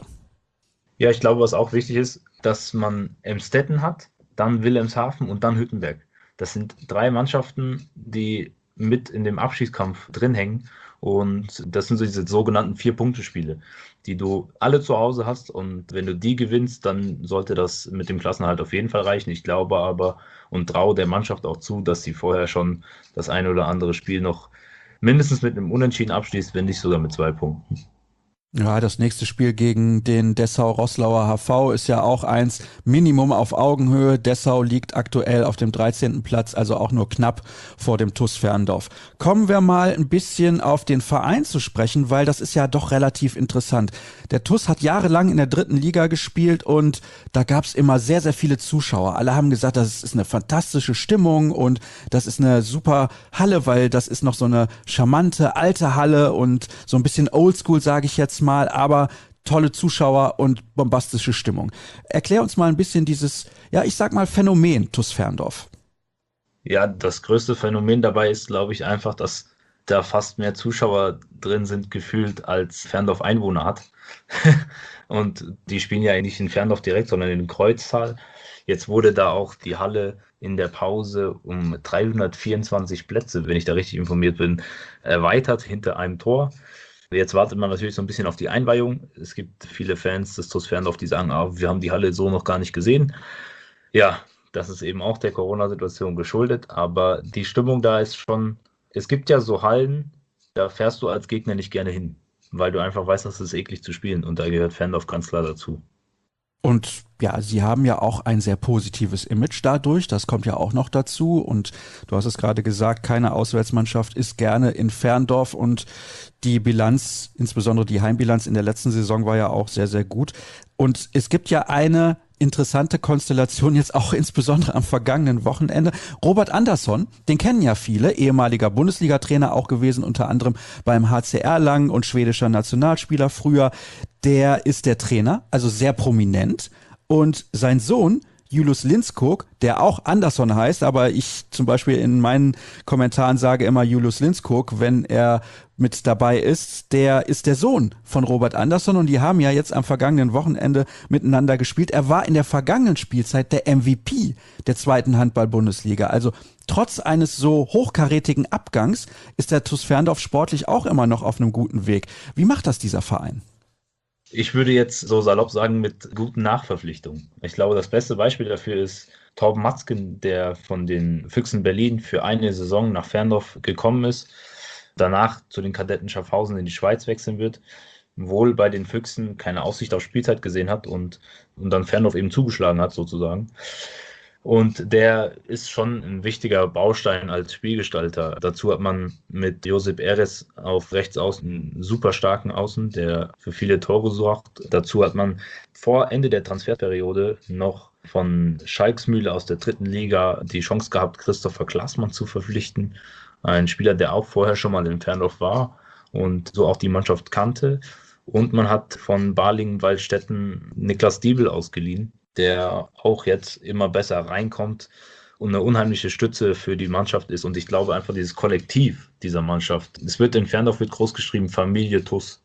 Ja, ich glaube, was auch wichtig ist, dass man Emstetten hat, dann Wilhelmshaven und dann Hüttenberg. Das sind drei Mannschaften, die mit in dem Abstiegskampf drin hängen. Und das sind so diese sogenannten Vier-Punkte-Spiele, die du alle zu Hause hast. Und wenn du die gewinnst, dann sollte das mit dem Klassenerhalt auf jeden Fall reichen. Ich glaube aber und traue der Mannschaft auch zu, dass sie vorher schon das eine oder andere Spiel noch mindestens mit einem Unentschieden abschließt, wenn nicht sogar mit zwei Punkten. Ja, das nächste Spiel gegen den Dessau-Roßlauer H V ist ja auch eins Minimum auf Augenhöhe. Dessau liegt aktuell auf dem dreizehnten Platz, also auch nur knapp vor dem T U S Ferndorf. Kommen wir mal ein bisschen auf den Verein zu sprechen, weil das ist ja doch relativ interessant. Der T U S hat jahrelang in der dritten Liga gespielt und da gab es immer sehr, sehr viele Zuschauer. Alle haben gesagt, das ist eine fantastische Stimmung und das ist eine super Halle, weil das ist noch so eine charmante alte Halle und so ein bisschen oldschool, sage ich jetzt mal, aber tolle Zuschauer und bombastische Stimmung. Erklär uns mal ein bisschen dieses, ja, ich sag mal Phänomen T U S Ferndorf. Ja, das größte Phänomen dabei ist, glaube ich, einfach, dass da fast mehr Zuschauer drin sind, gefühlt, als Ferndorf Einwohner hat. Und die spielen ja nicht in Ferndorf direkt, sondern in Kreuztal. Jetzt wurde da auch die Halle in der Pause um dreihundertvierundzwanzig Plätze, wenn ich da richtig informiert bin, erweitert hinter einem Tor. Jetzt wartet man natürlich so ein bisschen auf die Einweihung. Es gibt viele Fans des T U S Ferndorf, die sagen, ah, wir haben die Halle so noch gar nicht gesehen. Ja, das ist eben auch der Corona-Situation geschuldet, aber die Stimmung da ist schon, es gibt ja so Hallen, da fährst du als Gegner nicht gerne hin, weil du einfach weißt, dass es eklig zu spielen und da gehört Ferndorf ganz klar dazu. Und ja, sie haben ja auch ein sehr positives Image dadurch, das kommt ja auch noch dazu und du hast es gerade gesagt, keine Auswärtsmannschaft ist gerne in Ferndorf und die Bilanz, insbesondere die Heimbilanz in der letzten Saison war ja auch sehr, sehr gut und es gibt ja eine interessante Konstellation jetzt auch insbesondere am vergangenen Wochenende. Robert Andersson, den kennen ja viele, ehemaliger Bundesliga-Trainer auch gewesen, unter anderem beim H C Erlangen und schwedischer Nationalspieler früher. Der ist der Trainer, also sehr prominent und sein Sohn Julius Lindskog, der auch Andersson heißt, aber ich zum Beispiel in meinen Kommentaren sage immer Julius Lindskog, wenn er mit dabei ist, der ist der Sohn von Robert Andersson und die haben ja jetzt am vergangenen Wochenende miteinander gespielt. Er war in der vergangenen Spielzeit der M V P der zweiten Handball-Bundesliga. Also trotz eines so hochkarätigen Abgangs ist der T U S Ferndorf sportlich auch immer noch auf einem guten Weg. Wie macht das dieser Verein? Ich würde jetzt so salopp sagen, mit guten Nachverpflichtungen. Ich glaube, das beste Beispiel dafür ist Torben Matzken, der von den Füchsen Berlin für eine Saison nach Ferndorf gekommen ist, danach zu den Kadetten Schaffhausen in die Schweiz wechseln wird, wohl bei den Füchsen keine Aussicht auf Spielzeit gesehen hat und, und dann Ferndorf eben zugeschlagen hat sozusagen. Und der ist schon ein wichtiger Baustein als Spielgestalter. Dazu hat man mit Josip Eres auf rechts außen einen super starken Außen, der für viele Tore sorgt. Dazu hat man vor Ende der Transferperiode noch von Schalksmühle aus der dritten Liga die Chance gehabt, Christopher Klaßmann zu verpflichten. Ein Spieler, der auch vorher schon mal in Ferndorf war und so auch die Mannschaft kannte. Und man hat von Balingen-Waldstätten Niklas Diebel ausgeliehen, der auch jetzt immer besser reinkommt und eine unheimliche Stütze für die Mannschaft ist. Und ich glaube einfach, dieses Kollektiv dieser Mannschaft, es wird in Ferndorf wird groß geschrieben, Familie T U S.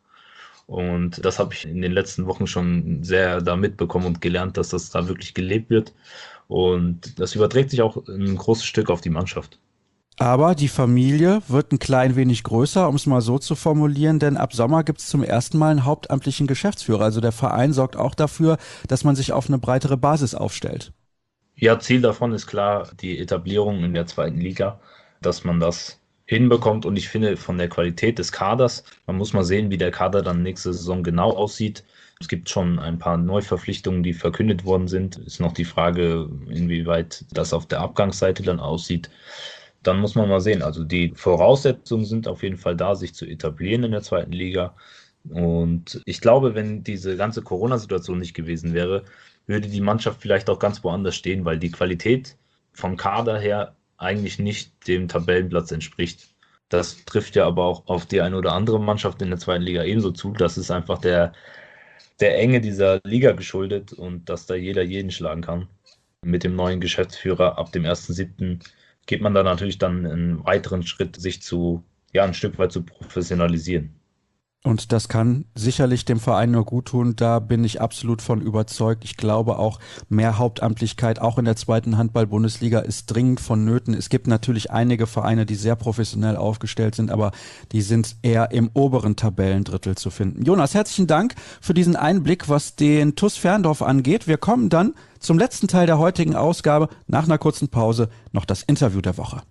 Und das habe ich in den letzten Wochen schon sehr da mitbekommen und gelernt, dass das da wirklich gelebt wird. Und das überträgt sich auch ein großes Stück auf die Mannschaft. Aber die Familie wird ein klein wenig größer, um es mal so zu formulieren, denn ab Sommer gibt es zum ersten Mal einen hauptamtlichen Geschäftsführer. Also der Verein sorgt auch dafür, dass man sich auf eine breitere Basis aufstellt. Ja, Ziel davon ist klar die Etablierung in der zweiten Liga, dass man das hinbekommt. Und ich finde, von der Qualität des Kaders, man muss mal sehen, wie der Kader dann nächste Saison genau aussieht. Es gibt schon ein paar Neuverpflichtungen, die verkündet worden sind. Ist noch die Frage, inwieweit das auf der Abgangsseite dann aussieht. Dann muss man mal sehen. Also die Voraussetzungen sind auf jeden Fall da, sich zu etablieren in der zweiten Liga. Und ich glaube, wenn diese ganze Corona-Situation nicht gewesen wäre, würde die Mannschaft vielleicht auch ganz woanders stehen, weil die Qualität vom Kader her eigentlich nicht dem Tabellenplatz entspricht. Das trifft ja aber auch auf die eine oder andere Mannschaft in der zweiten Liga ebenso zu. Das ist einfach der, der Enge dieser Liga geschuldet und dass da jeder jeden schlagen kann. Mit dem neuen Geschäftsführer ab dem ersten siebten geht man da natürlich dann einen weiteren Schritt, sich zu, ja, ein Stück weit zu professionalisieren. Und das kann sicherlich dem Verein nur gut tun, da bin ich absolut von überzeugt. Ich glaube auch, mehr Hauptamtlichkeit auch in der zweiten Handball-Bundesliga ist dringend vonnöten. Es gibt natürlich einige Vereine, die sehr professionell aufgestellt sind, aber die sind eher im oberen Tabellendrittel zu finden. Jonas, herzlichen Dank für diesen Einblick, was den T U S Ferndorf angeht. Wir kommen dann zum letzten Teil der heutigen Ausgabe. Nach einer kurzen Pause noch das Interview der Woche.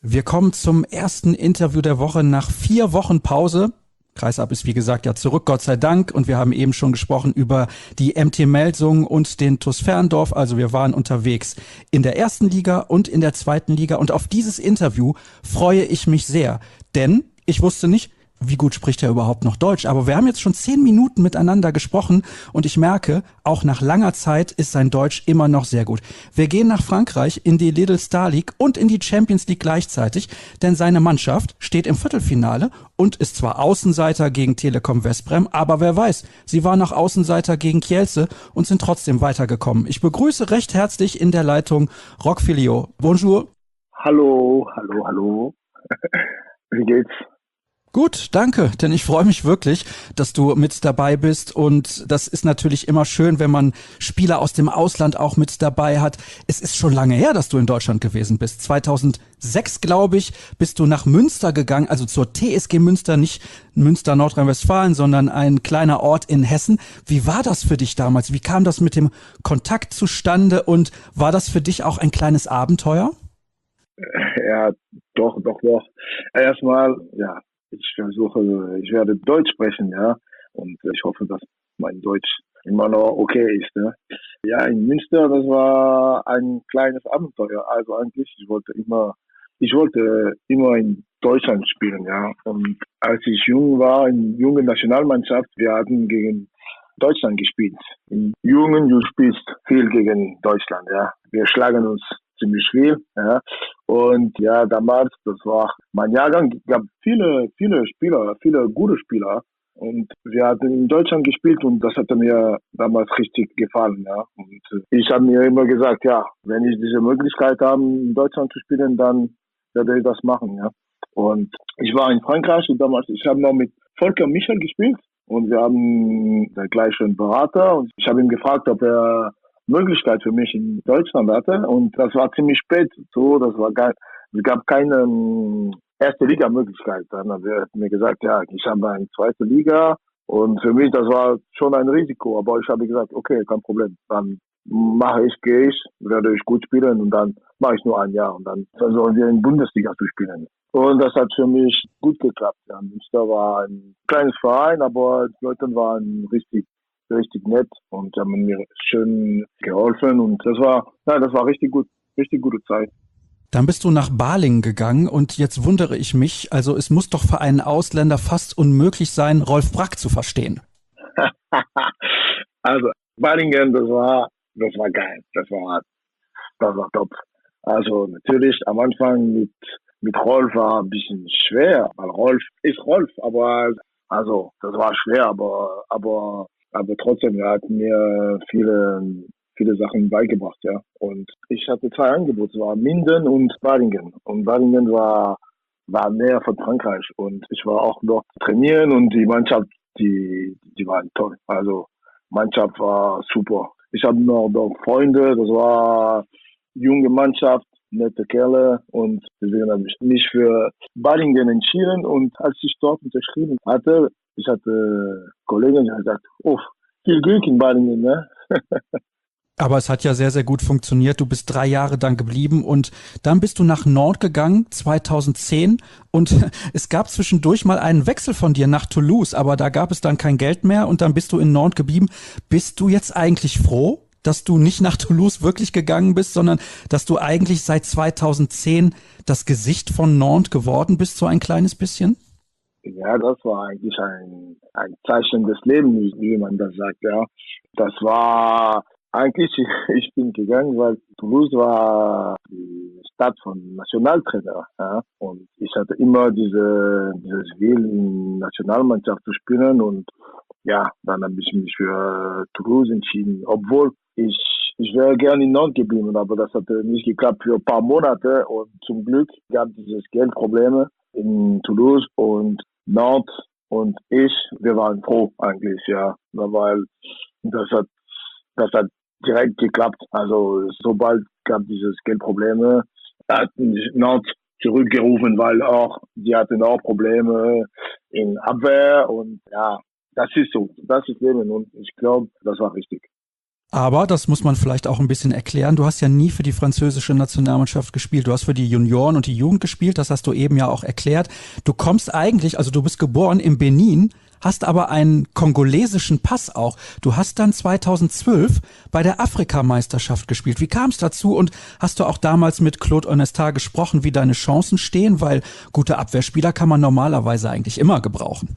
Wir kommen zum ersten Interview der Woche nach vier Wochen Pause. Kreisab ist wie gesagt ja zurück, Gott sei Dank. Und wir haben eben schon gesprochen über die M T Melsungen und den T U S Ferndorf. Also wir waren unterwegs in der ersten Liga und in der zweiten Liga. Und auf dieses Interview freue ich mich sehr. Denn ich wusste nicht, wie gut spricht er überhaupt noch Deutsch? Aber wir haben jetzt schon zehn Minuten miteinander gesprochen und ich merke, auch nach langer Zeit ist sein Deutsch immer noch sehr gut. Wir gehen nach Frankreich in die Lidl Star League und in die Champions League gleichzeitig, denn seine Mannschaft steht im Viertelfinale und ist zwar Außenseiter gegen Telekom Westbrem, aber wer weiß, sie waren noch Außenseiter gegen Kielce und sind trotzdem weitergekommen. Ich begrüße recht herzlich in der Leitung Roque Filio. Bonjour. Hallo, hallo, hallo. Wie geht's? Gut, danke, denn ich freue mich wirklich, dass du mit dabei bist und das ist natürlich immer schön, wenn man Spieler aus dem Ausland auch mit dabei hat. Es ist schon lange her, dass du in Deutschland gewesen bist. zweitausendsechs, glaube ich, bist du nach Münster gegangen, also zur T S G Münster, nicht Münster Nordrhein-Westfalen, sondern ein kleiner Ort in Hessen. Wie war das für dich damals? Wie kam das mit dem Kontakt zustande und war das für dich auch ein kleines Abenteuer? Ja, doch, doch, doch. Erstmal, ja. Ich versuche, ich werde Deutsch sprechen, ja, und ich hoffe, dass mein Deutsch immer noch okay ist, ne? Ja, in Münster, das war ein kleines Abenteuer. Also eigentlich, ich wollte immer, ich wollte immer in Deutschland spielen, ja. Und als ich jung war, in jungen Nationalmannschaft, wir hatten gegen Deutschland gespielt. In Jungen, du spielst viel gegen Deutschland, ja. Wir schlagen uns ziemlich viel, ja. Und ja, damals, das war mein Jahrgang, gab viele, viele Spieler, viele gute Spieler. Und wir hatten in Deutschland gespielt und das hatte mir damals richtig gefallen, ja. Und ich habe mir immer gesagt, ja, wenn ich diese Möglichkeit habe, in Deutschland zu spielen, dann werde ich das machen, ja. Und ich war in Frankreich und damals, ich habe noch mit Volker Michel gespielt und wir haben den gleichen Berater und ich habe ihn gefragt, ob er Möglichkeit für mich in Deutschland hatte und das war ziemlich spät so, das war gar, es gab keine um, erste Liga-Möglichkeit. Dann hat er mir gesagt, ja, ich habe eine zweite Liga und für mich, das war schon ein Risiko, aber ich habe gesagt, okay, kein Problem, dann mache ich, gehe ich, werde ich gut spielen und dann mache ich nur ein Jahr und dann versuchen wir in Bundesliga zu spielen. Und das hat für mich gut geklappt. Ja. Münster war ein kleines Verein, aber die Leute waren richtig richtig nett und haben mir schön geholfen und das war, ja, das war richtig gut, richtig gute Zeit. Dann bist du nach Balingen gegangen und jetzt wundere ich mich, also es muss doch für einen Ausländer fast unmöglich sein, Rolf Brack zu verstehen. Also Balingen, das war, das war geil, das war, das war top. Also natürlich am Anfang mit mit Rolf war ein bisschen schwer, weil Rolf ist Rolf, aber also das war schwer, aber aber Aber trotzdem, er hat mir viele, viele Sachen beigebracht, ja. Und ich hatte zwei Angebote, es war Minden und Balingen. Und Balingen war, war näher von Frankreich. Und ich war auch dort trainieren und die Mannschaft, die, die waren toll. Also, Mannschaft war super. Ich habe noch dort Freunde, das war junge Mannschaft, nette Kerle. Und deswegen habe ich mich für Balingen entschieden. Und als ich dort unterschrieben hatte, ich hatte Kollegen, die haben gesagt, oh, viel Glück in Balingen, ne? Aber es hat ja sehr, sehr gut funktioniert. Du bist drei Jahre dann geblieben und dann bist du nach Nantes gegangen, zweitausendzehn. Und es gab zwischendurch mal einen Wechsel von dir nach Toulouse, aber da gab es dann kein Geld mehr und dann bist du in Nantes geblieben. Bist du jetzt eigentlich froh, dass du nicht nach Toulouse wirklich gegangen bist, sondern dass du eigentlich seit zweitausendzehn das Gesicht von Nantes geworden bist, so ein kleines bisschen? Ja, das war eigentlich ein, ein Zeichen des Lebens, wie man das sagt, ja. Das war eigentlich, ich bin gegangen, weil Toulouse war die Stadt von Nationaltrainer, ja. Und ich hatte immer diese, dieses Willen, Nationalmannschaft zu spielen und ja, dann habe ich mich für Toulouse entschieden, obwohl ich Ich wäre gerne in Nantes geblieben, aber das hatte nicht geklappt für ein paar Monate und zum Glück gab es dieses Geldprobleme in Toulouse und Nantes und ich, wir waren froh eigentlich, ja, weil das hat, das hat direkt geklappt. Also sobald gab dieses Geldprobleme, hat Nantes zurückgerufen, weil auch die hatten auch Probleme in Abwehr und ja, das ist so, das ist Leben und ich glaube, das war richtig. Aber das muss man vielleicht auch ein bisschen erklären. Du hast ja nie für die französische Nationalmannschaft gespielt. Du hast für die Junioren und die Jugend gespielt. Das hast du eben ja auch erklärt. Du kommst eigentlich, also du bist geboren in Benin, hast aber einen kongolesischen Pass auch. Du hast dann zweitausendzwölf bei der Afrikameisterschaft gespielt. Wie kam es dazu und hast du auch damals mit Claude Onesta gesprochen, wie deine Chancen stehen? Weil gute Abwehrspieler kann man normalerweise eigentlich immer gebrauchen.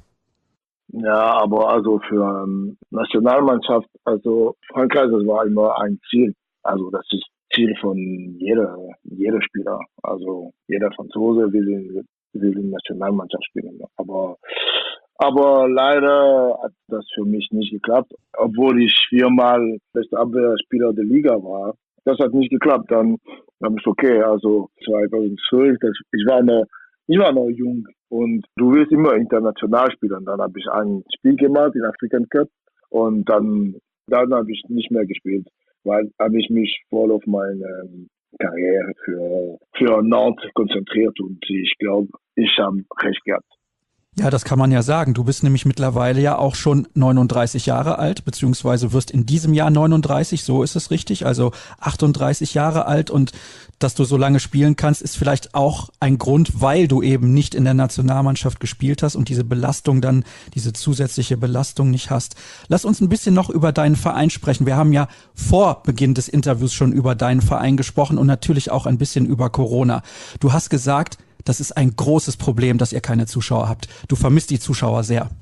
Ja, aber also für ähm, Nationalmannschaft, also Frankreich, das war immer ein Ziel. Also das ist Ziel von jeder, jeder Spieler. Also jeder Franzose will in, will in Nationalmannschaft spielen. Aber, aber leider hat das für mich nicht geklappt. Obwohl ich viermal bester Abwehrspieler der Liga war. Das hat nicht geklappt. Dann habe ich okay, also zweitausendzwölf, das, ich war noch, ich war noch jung. Und du willst immer international spielen. Dann habe ich ein Spiel gemacht in African Cup und dann, dann habe ich nicht mehr gespielt, weil habe ich mich voll auf meine Karriere für, für Nantes konzentriert und ich glaube, ich habe recht gehabt. Ja, das kann man ja sagen. Du bist nämlich mittlerweile ja auch schon neununddreißig Jahre alt, beziehungsweise wirst in diesem Jahr neununddreißig, so ist es richtig, also achtunddreißig Jahre alt, und dass du so lange spielen kannst, ist vielleicht auch ein Grund, weil du eben nicht in der Nationalmannschaft gespielt hast und diese Belastung dann, diese zusätzliche Belastung nicht hast. Lass uns ein bisschen noch über deinen Verein sprechen. Wir haben ja vor Beginn des Interviews schon über deinen Verein gesprochen und natürlich auch ein bisschen über Corona. Du hast gesagt, das ist ein großes Problem, dass ihr keine Zuschauer habt. Du vermisst die Zuschauer sehr.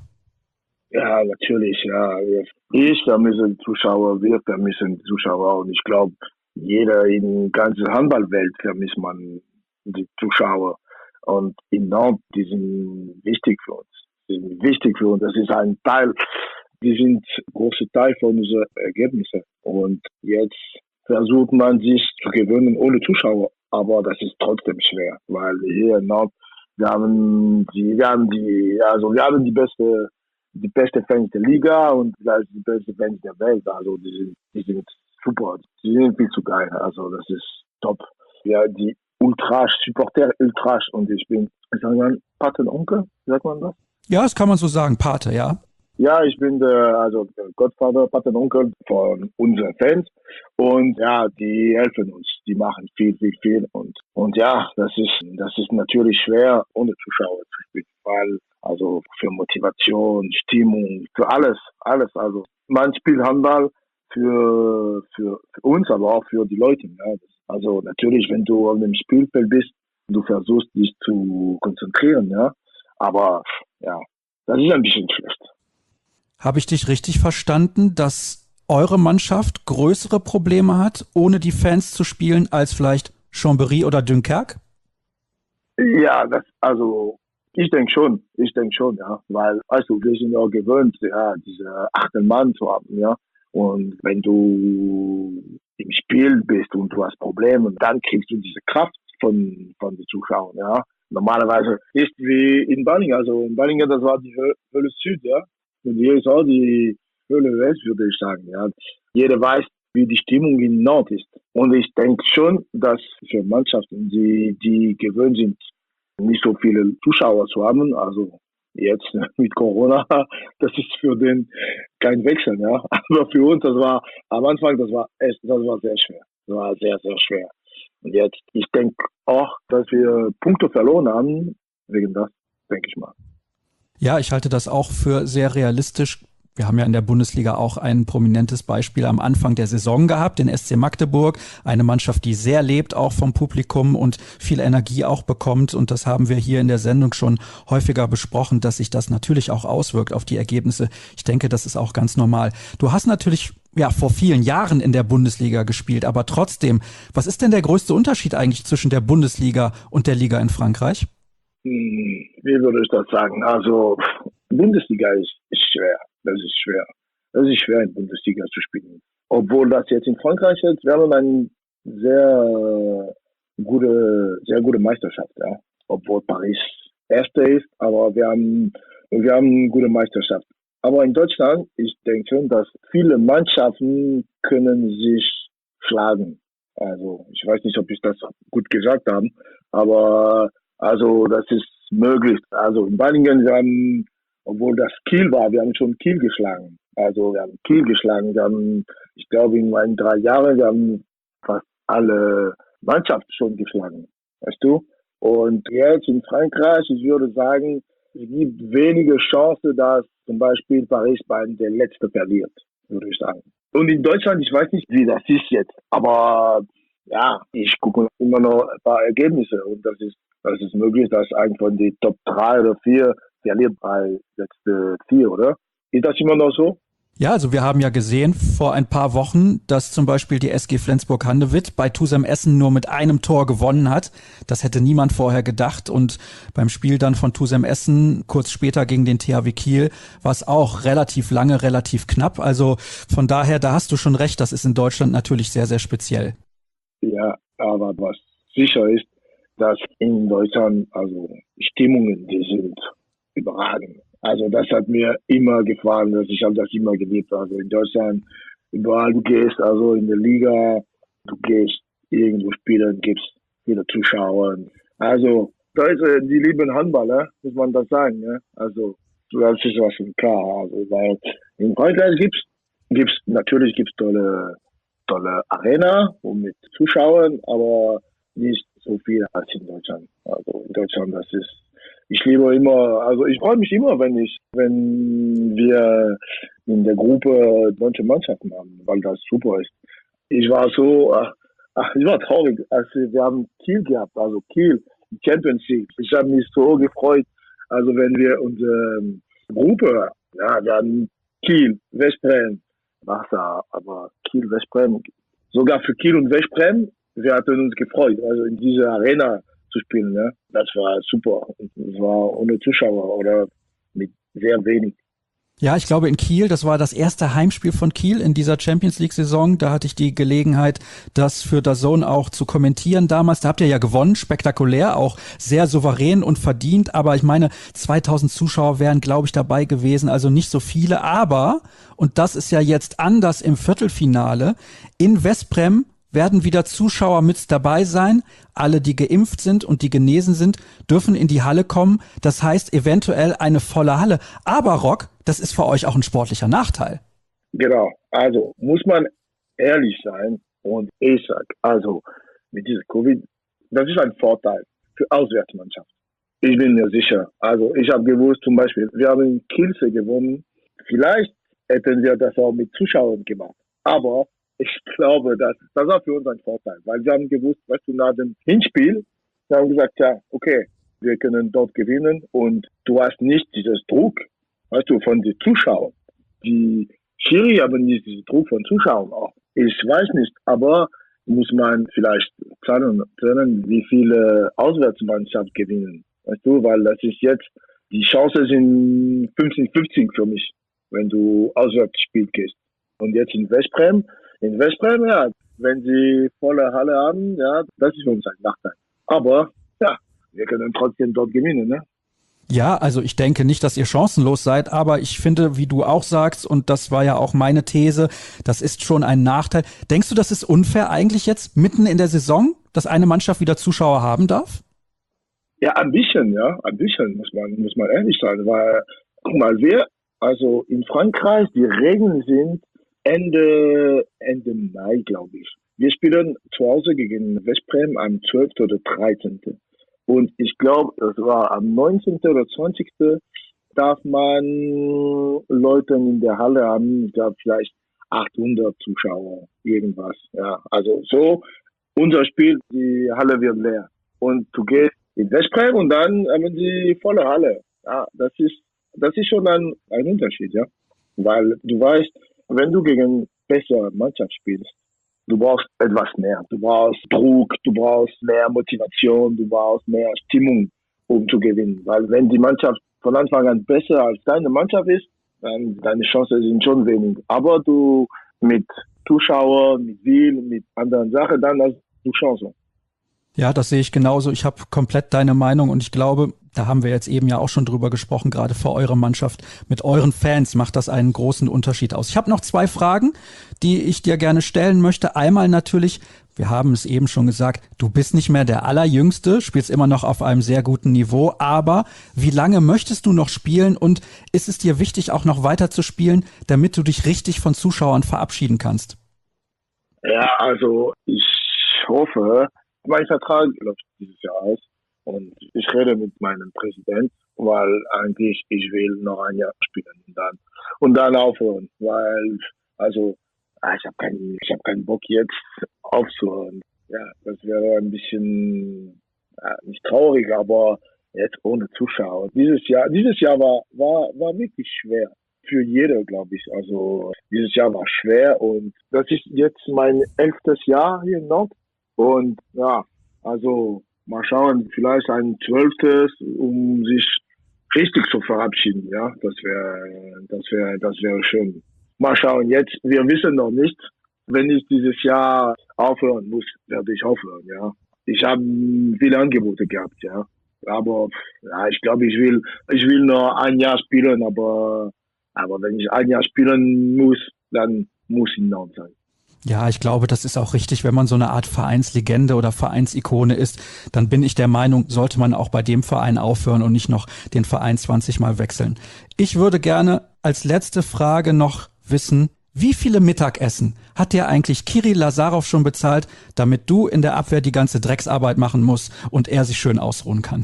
Ja, natürlich, ja. Ich vermisse die Zuschauer, wir vermissen die Zuschauer und ich glaube, jeder in der ganzen Handballwelt vermisst man die Zuschauer. Und in Nantes, die sind wichtig für uns. Die sind wichtig für uns. Das ist ein Teil, die sind ein großer Teil von unseren Ergebnissen. Und jetzt versucht man sich zu gewöhnen ohne Zuschauer. Aber das ist trotzdem schwer, weil hier in Nantes, wir haben die, wir haben die, also wir haben die beste, die beste Fans der Liga und die beste Fans der Welt. Also die sind, die sind super, die sind viel zu geil. Also das ist top. Ja, die Ultras, Supporter Ultras und ich bin, sagen wir mal, Patenonkel, sagt man das? Ja, das kann man so sagen, Pate, ja. Ja, ich bin der, also der Gottvater, Patenonkel von unseren Fans und ja, die helfen uns, die machen viel, viel, viel und und ja, das ist das ist natürlich schwer ohne Zuschauer zu spielen, weil also für Motivation, Stimmung, für alles, alles, also man spielt Handball für für, für uns, aber auch für die Leute. Ja. Also natürlich, wenn du auf dem Spielfeld bist, du versuchst dich zu konzentrieren, ja, aber ja, das ist ein bisschen schlecht. Habe ich dich richtig verstanden, dass eure Mannschaft größere Probleme hat, ohne die Fans zu spielen, als vielleicht Chambéry oder Dunkerque? Ja, das, also ich denke schon, ich denke schon, ja, weil, also wir sind ja gewöhnt, ja, diese achten Mann zu haben, ja, und wenn du im Spiel bist und du hast Probleme, dann kriegst du diese Kraft von von den Zuschauern, ja. Normalerweise ist wie in Balingen, also in Balingen, das war die Höhle Süd, ja. Und hier ist auch die Höhle West, würde ich sagen. Ja. Jeder weiß, wie die Stimmung in Nord ist. Und ich denke schon, dass für Mannschaften, die, die gewöhnt sind, nicht so viele Zuschauer zu haben, also jetzt mit Corona, das ist für den kein Wechsel. Ja. Aber für uns, das war am Anfang, das war echt, das war sehr schwer. Das war sehr, sehr schwer. Und jetzt, ich denke auch, dass wir Punkte verloren haben, wegen das, denke ich mal. Ja, ich halte das auch für sehr realistisch. Wir haben ja in der Bundesliga auch ein prominentes Beispiel am Anfang der Saison gehabt, den S C Magdeburg, eine Mannschaft, die sehr lebt, auch vom Publikum und viel Energie auch bekommt. Und das haben wir hier in der Sendung schon häufiger besprochen, dass sich das natürlich auch auswirkt auf die Ergebnisse. Ich denke, das ist auch ganz normal. Du hast natürlich ja vor vielen Jahren in der Bundesliga gespielt, aber trotzdem, was ist denn der größte Unterschied eigentlich zwischen der Bundesliga und der Liga in Frankreich? Wie würde ich das sagen? Also, Bundesliga ist, ist schwer. Das ist schwer. Das ist schwer, in Bundesliga zu spielen. Obwohl das jetzt in Frankreich ist, wir haben eine sehr gute, sehr gute Meisterschaft, ja. Obwohl Paris Erste ist, aber wir haben, wir haben eine gute Meisterschaft. Aber in Deutschland, ich denke schon, dass viele Mannschaften können sich schlagen. Also, ich weiß nicht, ob ich das gut gesagt habe, aber also das ist möglich. Also in Balingen, wir haben, obwohl das Kiel war, wir haben schon Kiel geschlagen. Also wir haben Kiel geschlagen, wir haben, ich glaube in meinen drei Jahren, wir haben fast alle Mannschaften schon geschlagen, weißt du? Und jetzt in Frankreich, ich würde sagen, es gibt wenige Chancen, dass zum Beispiel Paris Bayern der Letzte verliert, würde ich sagen. Und in Deutschland, ich weiß nicht, wie das ist jetzt, aber ja, ich gucke immer noch ein paar Ergebnisse und das ist, das ist möglich, dass ein von den Top drei oder vier verliert bei letzte vier, oder? Ist das immer noch so? Ja, also wir haben ja gesehen vor ein paar Wochen, dass zum Beispiel die S G Flensburg-Handewitt bei Tusem Essen nur mit einem Tor gewonnen hat. Das hätte niemand vorher gedacht. Und beim Spiel dann von Tusem Essen kurz später gegen den T H W Kiel war es auch relativ lange, relativ knapp. Also von daher, da hast du schon recht, das ist in Deutschland natürlich sehr, sehr speziell. Ja, aber was sicher ist, dass in Deutschland, also Stimmungen, die sind überragend. Also das hat mir immer gefallen, dass ich habe das immer geliebt. Also in Deutschland, überall du gehst, also in der Liga, du gehst irgendwo spielen, gibt's viele Zuschauer. Also Deutsche, die lieben Handball, ne? Muss man das sagen. Ne? Also das ist was schon klar. Also weil in Frankreich gibt's gibt's natürlich gibt's tolle tolle Arena und mit Zuschauern, aber nicht so viel als in Deutschland. Also in Deutschland, das ist Ich liebe immer, also ich freue mich immer, wenn ich, wenn wir in der Gruppe deutsche Mannschaften haben, weil das super ist. Ich war so, ach, ich war traurig, als wir haben Kiel gehabt, also Kiel, Champions League. Ich habe mich so gefreut, also wenn wir unsere Gruppe, ja, wir haben Kiel, Westbrem, Wasser, aber Kiel, Westbrem, sogar für Kiel und Westbrem, wir hatten uns gefreut, also in dieser Arena zu spielen, ne? Das war super. Das war ohne Zuschauer oder mit sehr wenig. Ja, ich glaube in Kiel, das war das erste Heimspiel von Kiel in dieser Champions League Saison. Da hatte ich die Gelegenheit, das für D A Z N auch zu kommentieren damals. Da habt ihr ja gewonnen, spektakulär, auch sehr souverän und verdient. Aber ich meine, zweitausend Zuschauer wären, glaube ich, dabei gewesen, also nicht so viele. Aber, und das ist ja jetzt anders im Viertelfinale, in Westbrem werden wieder Zuschauer mit dabei sein. Alle, die geimpft sind und die genesen sind, dürfen in die Halle kommen. Das heißt eventuell eine volle Halle. Aber Rock, das ist für euch auch ein sportlicher Nachteil. Genau. Also muss man ehrlich sein und ich sag, also mit dieser Covid, das ist ein Vorteil für Auswärtsmannschaft. Ich bin mir sicher. Also ich habe gewusst, zum Beispiel, wir haben in Kielce gewonnen. Vielleicht hätten wir das auch mit Zuschauern gemacht. Aber ich glaube, das, das war für uns ein Vorteil, weil wir haben gewusst, weißt du, nach dem Hinspiel, wir haben gesagt, ja, okay, wir können dort gewinnen und du hast nicht dieses Druck, weißt du, von den Zuschauern. Die Schiri haben nicht diesen Druck von Zuschauern auch. Ich weiß nicht, aber muss man vielleicht planen, planen wie viele Auswärtsmannschaften gewinnen, weißt du, weil das ist jetzt, die Chancen sind fünfzig fünfzig für mich, wenn du auswärts spielst gehst. Und jetzt in Westbrem, In Westbrem, ja, wenn sie volle Halle haben, ja, das ist für uns ein Nachteil. Aber, ja, wir können trotzdem dort gewinnen, ne? Ja, also ich denke nicht, dass ihr chancenlos seid, aber ich finde, wie du auch sagst, und das war ja auch meine These, das ist schon ein Nachteil. Denkst du, das ist unfair eigentlich jetzt mitten in der Saison, dass eine Mannschaft wieder Zuschauer haben darf? Ja, ein bisschen, ja, ein bisschen, muss man, muss man ehrlich sein, weil, guck mal, wir, also in Frankreich, die Regeln sind, Ende, Ende Mai, glaube ich. Wir spielen zu Hause gegen Westbrem am zwölften oder dreizehnten Und ich glaube, das war am neunzehnten oder zwanzigsten darf man Leute in der Halle haben, ich glaube vielleicht achthundert Zuschauer, irgendwas. Ja, also so, unser Spiel, die Halle wird leer. Und du gehst in Westbrem und dann haben sie volle Halle. Ja, das ist, das ist schon ein, ein Unterschied, ja. Weil du weißt, wenn du gegen bessere Mannschaft spielst, du brauchst etwas mehr. Du brauchst Druck, du brauchst mehr Motivation, du brauchst mehr Stimmung, um zu gewinnen. Weil wenn die Mannschaft von Anfang an besser als deine Mannschaft ist, dann deine Chancen sind schon wenig. Aber du mit Zuschauern, mit Will, mit anderen Sachen, dann hast du Chancen. Ja, das sehe ich genauso. Ich habe komplett deine Meinung und ich glaube, Da haben wir jetzt eben ja auch schon drüber gesprochen, gerade für eure Mannschaft. Mit euren Fans macht das einen großen Unterschied aus. Ich habe noch zwei Fragen, die ich dir gerne stellen möchte. Einmal natürlich, wir haben es eben schon gesagt, du bist nicht mehr der Allerjüngste, spielst immer noch auf einem sehr guten Niveau, aber wie lange möchtest du noch spielen und ist es dir wichtig, auch noch weiter zu spielen, damit du dich richtig von Zuschauern verabschieden kannst? Ja, also ich hoffe, mein Vertrag läuft dieses Jahr aus. Und ich rede mit meinem Präsident, weil eigentlich ich will noch ein Jahr spielen und dann und dann aufhören, weil also ich habe keinen ich habe keinen Bock jetzt aufzuhören. Ja, das wäre ein bisschen ja, nicht traurig, aber jetzt ohne Zuschauer. Dieses Jahr dieses Jahr war war war wirklich schwer für jeder, glaube ich. Also dieses Jahr war schwer und das ist jetzt mein elftes Jahr hier in Nantes und ja, also mal schauen, vielleicht ein zwölftes, um sich richtig zu verabschieden, ja. Das wäre, das wäre, das wäre schön. Mal schauen, jetzt, wir wissen noch nicht, wenn ich dieses Jahr aufhören muss, werde ich aufhören, ja. Ich habe viele Angebote gehabt, ja. Aber, ja, ich glaube, ich will, ich will noch ein Jahr spielen, aber, aber wenn ich ein Jahr spielen muss, dann muss ich noch sein. Ja, ich glaube, das ist auch richtig, wenn man so eine Art Vereinslegende oder Vereinsikone ist, dann bin ich der Meinung, sollte man auch bei dem Verein aufhören und nicht noch den Verein zwanzig Mal wechseln. Ich würde gerne als letzte Frage noch wissen, wie viele Mittagessen hat dir eigentlich Kirill Lazarov schon bezahlt, damit du in der Abwehr die ganze Drecksarbeit machen musst und er sich schön ausruhen kann?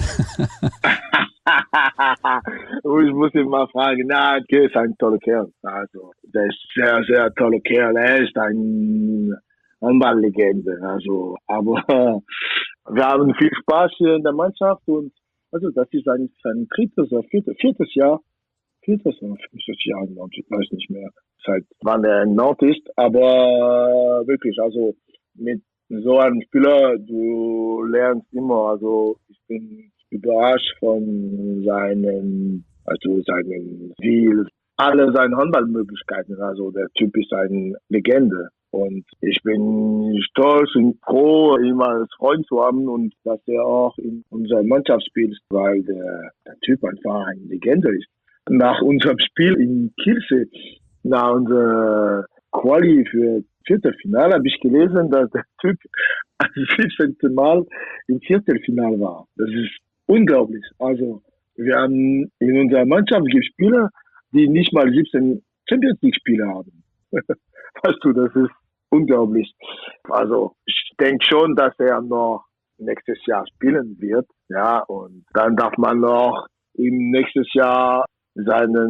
Ich muss ihn mal fragen. Na, er ist ein toller Kerl. Also, der ist sehr, sehr toller Kerl. Er ist ein Handballlegende. Also, aber wir haben viel Spaß hier in der Mannschaft und also das ist ein, ein drittes oder viertes, viertes Jahr, viertes oder fünftes Jahr, ich weiß nicht mehr, seit wann er in Nantes ist. Aber wirklich, also mit so einem Spieler, du lernst immer. Also ich bin überrascht von seinen, also seinen Stil, alle seine Handballmöglichkeiten. Also der Typ ist eine Legende. Und ich bin stolz und froh, ihn als Freund zu haben und dass er auch in unserer Mannschaft spielt, weil der, der Typ einfach eine Legende ist. Nach unserem Spiel in Kielce, nach unserer Quali für Viertelfinale, habe ich gelesen, dass der Typ das siebzehnte Mal im Viertelfinale war. Das ist unglaublich. Also, wir haben in unserer Mannschaft gibt Spieler, die nicht mal siebzehn Champions League Spiele haben. Weißt du, das ist unglaublich. Also, ich denke schon, dass er noch nächstes Jahr spielen wird. Ja, und dann darf man noch im nächstes Jahr seine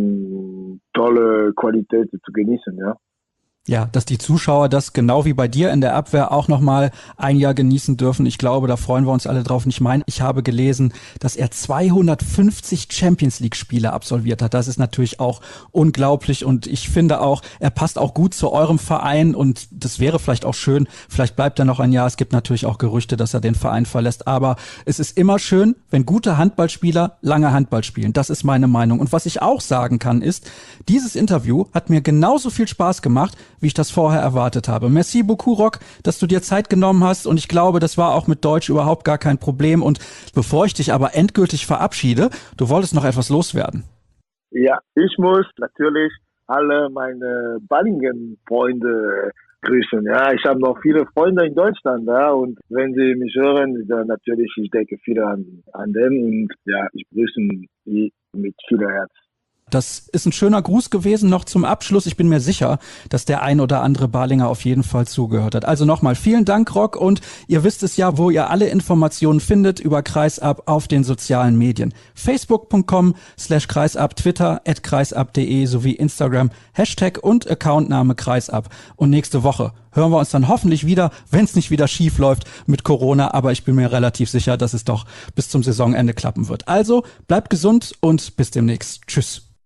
tolle Qualität zu genießen, ja. Ja, dass die Zuschauer das genau wie bei dir in der Abwehr auch nochmal ein Jahr genießen dürfen. Ich glaube, da freuen wir uns alle drauf. Ich meine, ich habe gelesen, dass er zweihundertfünfzig Champions League Spiele absolviert hat. Das ist natürlich auch unglaublich und ich finde auch, er passt auch gut zu eurem Verein und das wäre vielleicht auch schön. Vielleicht bleibt er noch ein Jahr. Es gibt natürlich auch Gerüchte, dass er den Verein verlässt. Aber es ist immer schön, wenn gute Handballspieler lange Handball spielen. Das ist meine Meinung. Und was ich auch sagen kann, ist, dieses Interview hat mir genauso viel Spaß gemacht, wie ich das vorher erwartet habe. Merci beaucoup, Rock, dass du dir Zeit genommen hast und ich glaube, das war auch mit Deutsch überhaupt gar kein Problem. Und bevor ich dich aber endgültig verabschiede, du wolltest noch etwas loswerden. Ja, ich muss natürlich alle meine Ballingen-Freunde grüßen. Ja, ich habe noch viele Freunde in Deutschland, ja, und wenn sie mich hören, dann natürlich, ich denke viel an, an them und ja, ich grüße sie mit viel Herz. Das ist ein schöner Gruß gewesen noch zum Abschluss. Ich bin mir sicher, dass der ein oder andere Balinger auf jeden Fall zugehört hat. Also nochmal vielen Dank, Rock. Und ihr wisst es ja, wo ihr alle Informationen findet über Kreisab auf den sozialen Medien. Facebook punkt com slash Kreisab, Twitter at kreisab punkt de sowie Instagram, Hashtag und Accountname Kreisab. Und nächste Woche hören wir uns dann hoffentlich wieder, wenn es nicht wieder schief läuft mit Corona. Aber ich bin mir relativ sicher, dass es doch bis zum Saisonende klappen wird. Also bleibt gesund und bis demnächst. Tschüss.